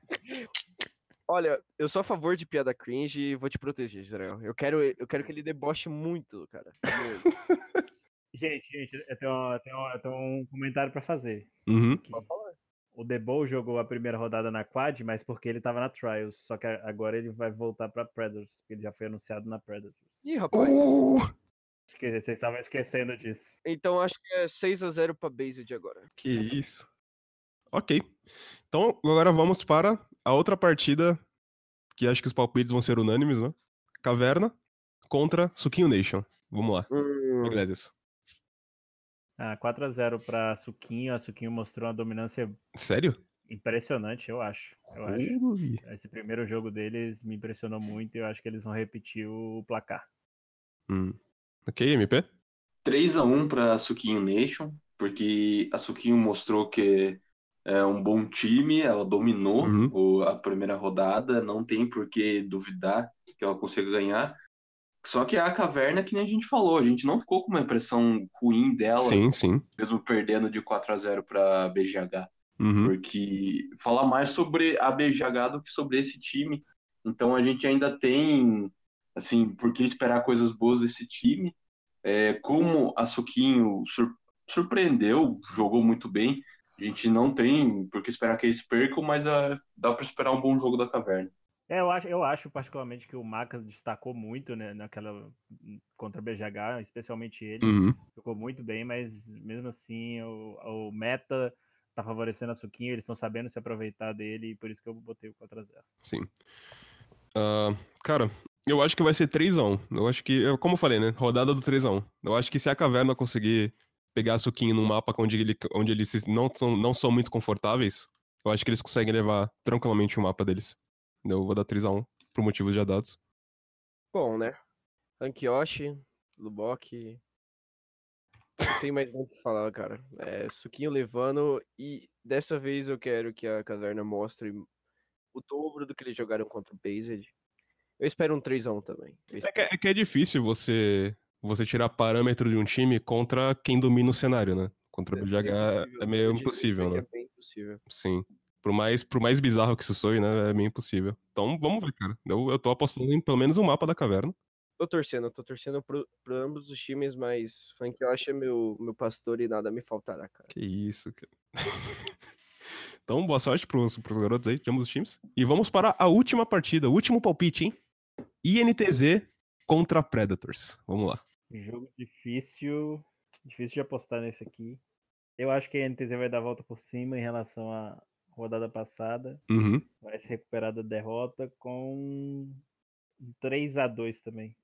Olha, eu sou a favor de piada cringe e vou te proteger, Israel. Eu quero, eu quero que ele deboche muito, cara. Muito. Gente, gente, eu tenho, eu tenho, eu tenho um comentário pra fazer. Uhum. Aqui. O Debo jogou a primeira rodada na Quad, mas porque ele tava na Trials. Só que agora ele vai voltar pra Predators, porque ele já foi anunciado na Predators. Ih, rapaz. Uh, Acho que vocês estavam esquecendo disso. Então acho que é seis a zero pra Based agora. que isso. Ok. Então agora vamos para a outra partida, que acho que os palpites vão ser unânimes, né? Caverna contra Suquinho Nation. Vamos lá. Hum, Iglesias. Ah, quatro a zero pra Suquinho. A Suquinho mostrou uma dominância Sério? impressionante, eu acho. Eu acho. Ui. Esse primeiro jogo deles me impressionou muito e eu acho que eles vão repetir o placar. Hum. Ok, M P? três a um pra Suquinho Nation, porque a Suquinho mostrou que é um bom time, ela dominou Uhum. o- a primeira rodada, não tem por que duvidar que ela consiga ganhar. Só que a Caverna, que nem a gente falou, a gente não ficou com uma impressão ruim dela, Sim, sim. mesmo perdendo de quatro a zero para B G H. Uhum. Porque falar mais sobre a B G H do que sobre esse time. Então a gente ainda tem, assim, por que esperar coisas boas desse time. É, como a Suquinho sur- surpreendeu, jogou muito bem, a gente não tem por que esperar que eles percam, mas ah, dá para esperar um bom jogo da Caverna. É, eu acho, eu acho particularmente que o Macas destacou muito, né, naquela contra a B G H, especialmente ele. Uhum. Jogou muito bem, mas mesmo assim o, o meta tá favorecendo a Suquinho, eles estão sabendo se aproveitar dele e por isso que eu botei o quatro a zero. Sim. Ah, cara, eu acho que vai ser três a um. Eu acho que, eu- como eu falei, né? Rodada do três a um. Eu acho que se a Caverna conseguir pegar a Suquinho num mapa onde, ele, onde eles se- não são, não são muito confortáveis, eu acho que eles conseguem levar tranquilamente o mapa deles. Eu vou dar três a um, por motivos já dados. bom, né? Ankyoshi, Lubok. Não tem mais muito o que falar, cara. É, Suquinho levando. E dessa vez eu quero que a Caverna mostre o dobro do que eles jogaram contra o Based. Eu espero um três a um também. Eu É espero. que, é que é difícil você você tirar parâmetro de um time contra quem domina o cenário, né? Contra o B G H impossível. é meio Eu diria impossível, que né? É bem impossível. Sim. Por mais, por mais bizarro que isso soe, né? É meio impossível. Então, vamos ver, cara. Eu, eu tô apostando em pelo menos um mapa da caverna. Tô torcendo, tô torcendo pro, pro ambos os times, mas Frank Yoshi é meu, meu pastor e nada me faltará, cara. Que isso, cara. Então, boa sorte pros, pros garotos aí de ambos os times. E vamos para a última partida, o último palpite, hein? I N T Z contra Predators. Vamos lá. Jogo difícil. Difícil de apostar nesse aqui. Eu acho que a N T Z vai dar a volta por cima em relação à rodada passada. Uhum. Vai se recuperar da derrota com um três a dois também,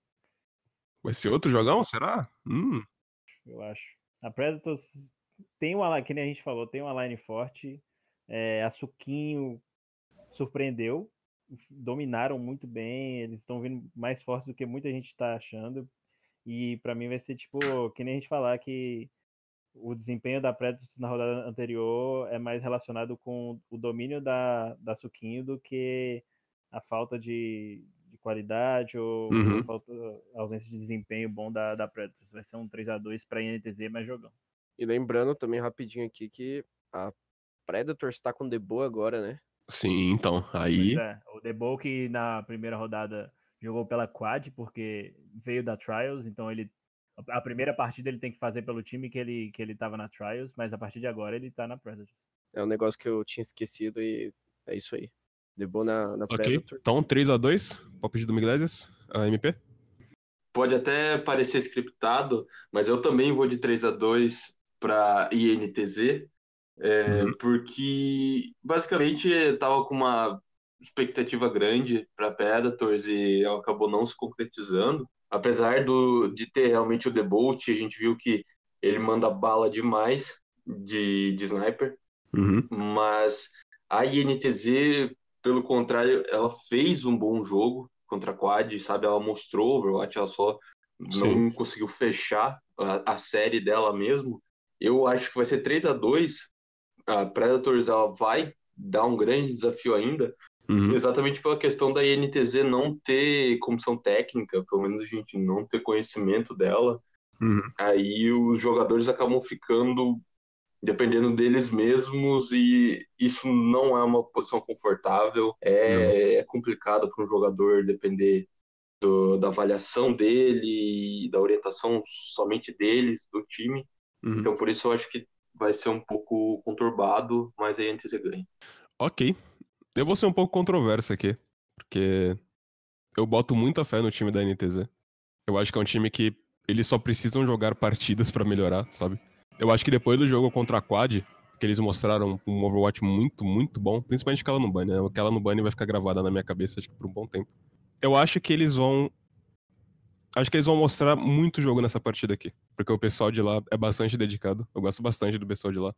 Vai ser outro jogão, será? Hum. eu acho. A Predators tem uma, que nem a gente falou, tem uma line forte. É, a Suquinho surpreendeu. Dominaram muito bem. Eles estão vindo mais fortes do que muita gente está achando. E pra mim vai ser tipo, que nem a gente falar que o desempenho da Predators na rodada anterior é mais relacionado com o domínio da, da Suquinho do que a falta de, de qualidade ou Uhum. a, falta, a ausência de desempenho bom da, da Predators. Vai ser um três a dois para a I N T Z, mais jogão. E lembrando também rapidinho aqui que a Predators tá com Debo agora, né? Sim, então. Aí. Pois é, o Debo que na primeira rodada jogou pela Quad, porque veio da Trials, então ele a primeira partida ele tem que fazer pelo time que ele, que ele tava na Trials, mas a partir de agora ele tá na Predators. É um negócio que eu tinha esquecido e é isso aí. Debo na, na Ok. Predator. Então, três a dois. Palpite do Miglesias. A M P. Pode até parecer scriptado, mas eu também vou de três a dois para I N T Z, é, Uhum. porque basicamente estava com uma expectativa grande para Predators e ela acabou não se concretizando. Apesar do, de ter realmente o Debolt, a gente viu que ele manda bala demais de, de sniper, Uhum. mas a I N T Z, pelo contrário, ela fez um bom jogo contra a Quad, sabe? Ela mostrou Overwatch, ela só não Sim. conseguiu fechar a, a série dela mesmo. Eu acho que vai ser três a dois. A Predators ela vai dar um grande desafio ainda, Uhum. exatamente pela questão da I N T Z não ter comissão técnica, pelo menos a gente não ter conhecimento dela. Uhum. Aí os jogadores acabam ficando dependendo deles mesmos e isso não é uma posição confortável. É, é complicado para um jogador depender do, da avaliação dele e da orientação somente deles, do time. Uhum. Então por isso eu acho que vai ser um pouco conturbado, mas a I N T Z ganha. Ok. Eu vou ser um pouco controverso aqui, porque eu boto muita fé no time da N T Z. Eu acho que é um time que eles só precisam jogar partidas pra melhorar, sabe? Eu acho que depois do jogo contra a Quad, que eles mostraram um Overwatch muito, muito bom, principalmente aquela no Bunny, né? Aquela no Bunny vai ficar gravada na minha cabeça, acho que por um bom tempo. Eu acho que eles vão... Acho que eles vão mostrar muito jogo nessa partida aqui, porque o pessoal de lá é bastante dedicado. Eu gosto bastante do pessoal de lá.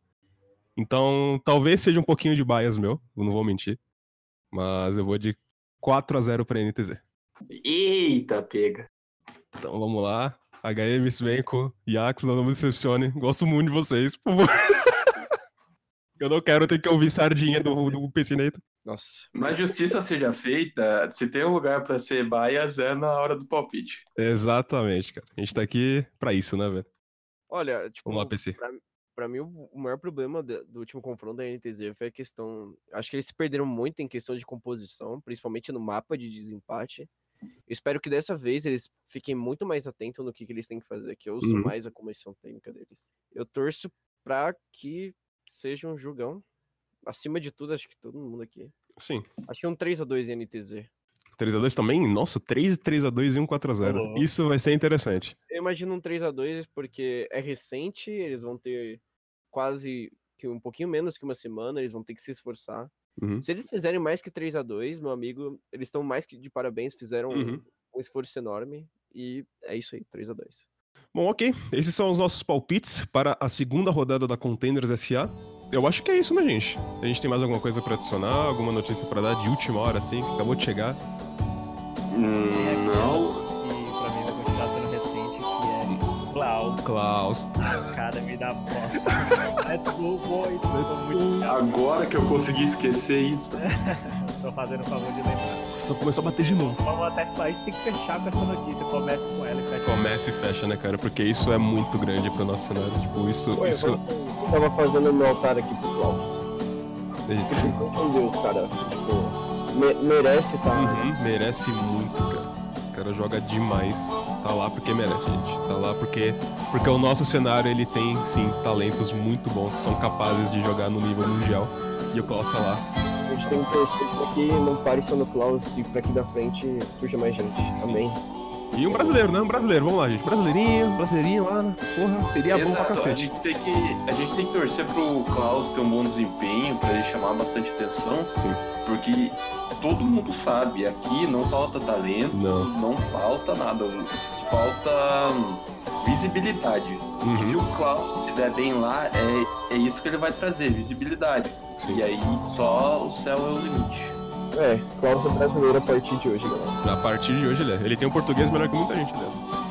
Então, talvez seja um pouquinho de bias meu, eu não vou mentir. Mas eu vou de quatro a zero pra N T Z. Eita, pega! Então vamos lá. H M, Svenko, Yax, não me decepcione. Gosto muito de vocês, por favor. Eu não quero ter que ouvir sardinha do, do Piscinator. Nossa. Mas justiça seja feita, se tem um lugar pra ser bias é na hora do palpite. Exatamente, cara. A gente tá aqui pra isso, né, velho? Olha, tipo, Vamos lá, P C. pra, pra mim o o maior problema do, do último confronto da N T Z foi a questão... Acho que eles se perderam muito em questão de composição, principalmente no mapa de desempate. Eu espero que dessa vez eles fiquem muito mais atentos no que, que eles têm que fazer, que eu uso Uhum. mais a comissão técnica deles. Eu torço pra que seja um jogão. Acima de tudo, acho que todo mundo aqui. Sim. Acho que é um três a dois em N T Z. três a dois também? Nossa, três a dois e um quatro a zero. Alô. Isso vai ser interessante. Eu imagino um três a dois porque é recente, eles vão ter quase que um pouquinho menos que uma semana, eles vão ter que se esforçar. Uhum. Se eles fizerem mais que três a dois, meu amigo, eles estão mais que de parabéns, fizeram Uhum. um, um esforço enorme e é isso aí, três a dois. Bom, ok. Esses são os nossos palpites para a segunda rodada da Contenders S A. Eu acho que é isso, né, gente? A gente tem mais alguma coisa pra adicionar? Alguma notícia pra dar de última hora, assim, que acabou de chegar? Hum, não. E pra mim vai continuar sendo recente, que é Klaus. Klaus. Academy da bosta. É tudo bom, tô muito Agora que eu consegui esquecer isso. Tô fazendo o favor de lembrar. só começou a bater de novo. Vamos até a gente tem que fechar com essa notícia. Começa com ela e fecha. Começa e fecha, né, cara? Porque isso é muito grande pro nosso cenário. Tipo, isso. Pô, isso... Eu tava fazendo meu altar aqui pro Klaus. Tipo, entendeu, cara? Tipo, me- merece, tá? Uhum, merece muito, cara. O cara joga demais. Tá lá porque merece, gente. Tá lá porque, porque o nosso cenário, ele tem, sim, talentos muito bons que são capazes de jogar no nível mundial. E o Klaus tá lá. A gente tem que torcer pra que não pare só no Klaus e pra que da frente surja mais gente. Sim. Amém. E um brasileiro, né? Um brasileiro. Vamos lá, gente. Brasileirinho, brasileirinho lá, né? Porra, seria bom pra Exato, a cacete. gente, tem que, a gente tem que torcer pro Klaus ter um bom desempenho, pra ele chamar bastante atenção, Sim. porque todo mundo sabe, aqui não falta talento, Não. não falta nada, falta hum, visibilidade. Uhum. Se o Klaus se der bem lá, é, é isso que ele vai trazer, visibilidade. Sim. E aí só o céu é o limite. É, Klaus é brasileiro a partir de hoje, galera. A partir de hoje ele é. Ele tem um português melhor que muita gente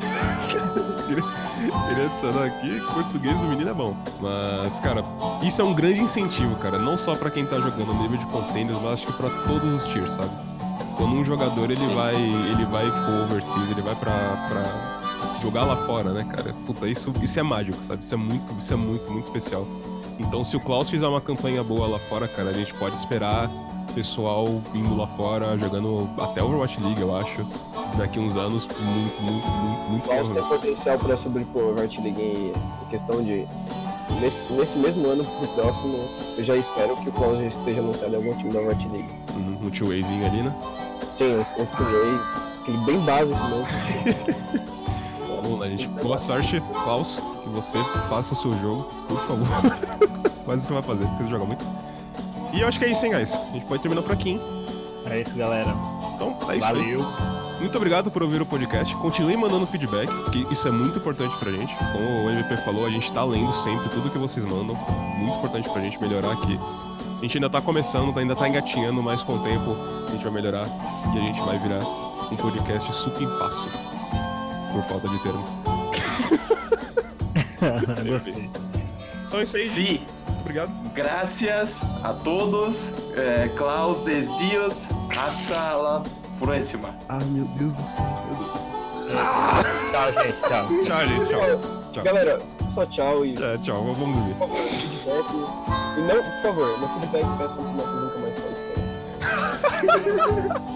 dessa. queria, queria adicionar aqui que o português do menino é bom. Mas, cara, isso é um grande incentivo, cara. Não só pra quem tá jogando no nível de contenders, mas acho que pra todos os tiers, sabe? Quando um jogador ele Sim. vai. ele vai pro overseas, ele vai pra, pra jogar lá fora, né, cara? Puta, isso, isso é mágico, sabe? Isso é muito, isso é muito, muito especial. Então, se o Klaus fizer uma campanha boa lá fora, cara, a gente pode esperar pessoal indo lá fora, jogando até Overwatch League, eu acho, daqui uns anos, muito, muito, muito, muito Klaus bom. tem potencial pra subir pro Overwatch League em questão de... Nesse, nesse mesmo ano, pro próximo, eu já espero que o Klaus já esteja anunciado em algum time da Overwatch League. Uhum, um two-wayzinho ali, né? Sim, um two-way, aquele bem básico mesmo. Vamos lá, gente. Boa sorte, Klaus, que você faça o seu jogo, por favor. Mas você vai fazer, porque você joga muito. E eu acho que é isso, hein, guys? A gente pode terminar por aqui, hein? É isso, galera. Então, é isso aí. Valeu. Muito obrigado por ouvir o podcast. Continue mandando feedback, porque isso é muito importante pra gente. Como o M V P falou, a gente tá lendo sempre tudo que vocês mandam. Muito importante pra gente melhorar aqui. A gente ainda tá começando, ainda tá engatinhando, mas com o tempo a gente vai melhorar e a gente vai virar um podcast super passo. Por falta de termo. Gostei. Então é isso aí. Sim, Muito obrigado. graças a todos, é, Klaus, es Dios, hasta la próxima. Ah, meu Deus do céu. Tchau, gente. Tchau. Tchau, gente. Tchau. Tchau. Galera, só tchau e... Tchau, tchau. Vamos dormir. Por favor, feedback. E não, por favor, no feedback peçam que o Matheus nunca mais faz isso.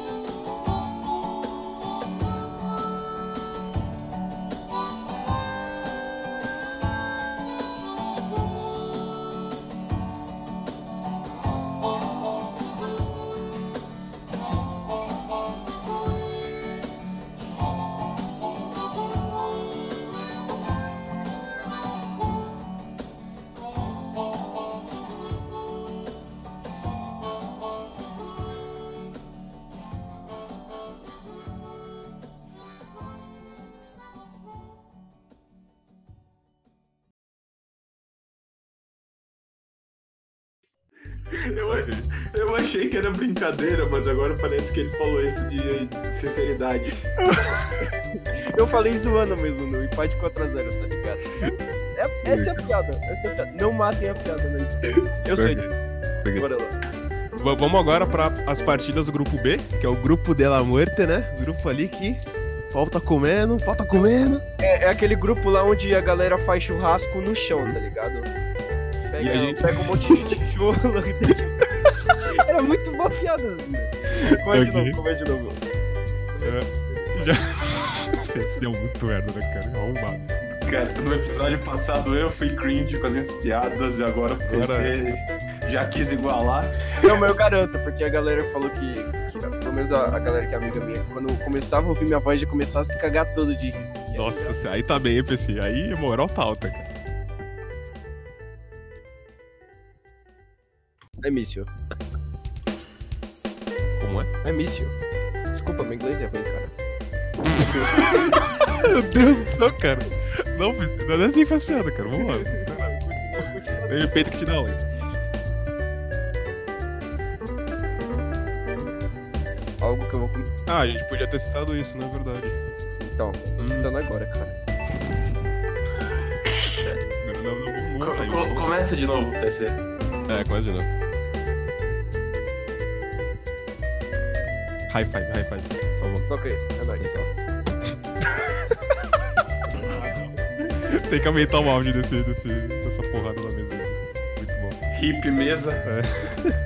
Eu, eu achei que era brincadeira, mas agora parece que ele falou isso de sinceridade. Eu falei zoando mesmo no empate quatro a zero, tá ligado? É, essa é a piada, essa é a piada. Não matem a piada na edição. Eu sei. Peguei. Bora lá. V- Vamos agora para as partidas do grupo B, que é o grupo de la muerte, né? Grupo ali que pau tá comendo, pau tá comendo. É, é aquele grupo lá onde a galera faz churrasco no chão, tá ligado? Pega, E a gente- pega um monte de tijolo. Era muito boa piada. Né? Começa de Ok. novo, começa de novo. Já... Esse deu muito merda, né, cara? Arrombado. Cara, no episódio passado eu fui cringe com as minhas piadas e agora Agora- você já quis igualar. Não, mas eu garanto, porque a galera falou que, que pelo menos a, a galera que é amiga minha, quando começava a ouvir minha voz, já começava a se cagar todo de rir. Nossa, senhora, aí tá bem, hein, P C? Aí a moral tá alta, cara. É míssil. Como é? É míssil. Desculpa, meu inglês é ruim, cara. Meu Deus do céu, cara. Não, P C, não é assim que faz piada, cara. Vamos lá. Eu respeito que te dá aula. Algo que eu vou... com- Ah, a gente podia ter citado isso, não é verdade? Então, tô Hum. citando agora, cara. Não, não, não, não, não, Co- aí, co- vamos- começa de novo, P C. É, quase de novo. High five, high five. Só vou. Toca aí, é nóis. Tem que aumentar o áudio desse, desse, dessa porrada na mesa. Muito bom. Hip mesa. É.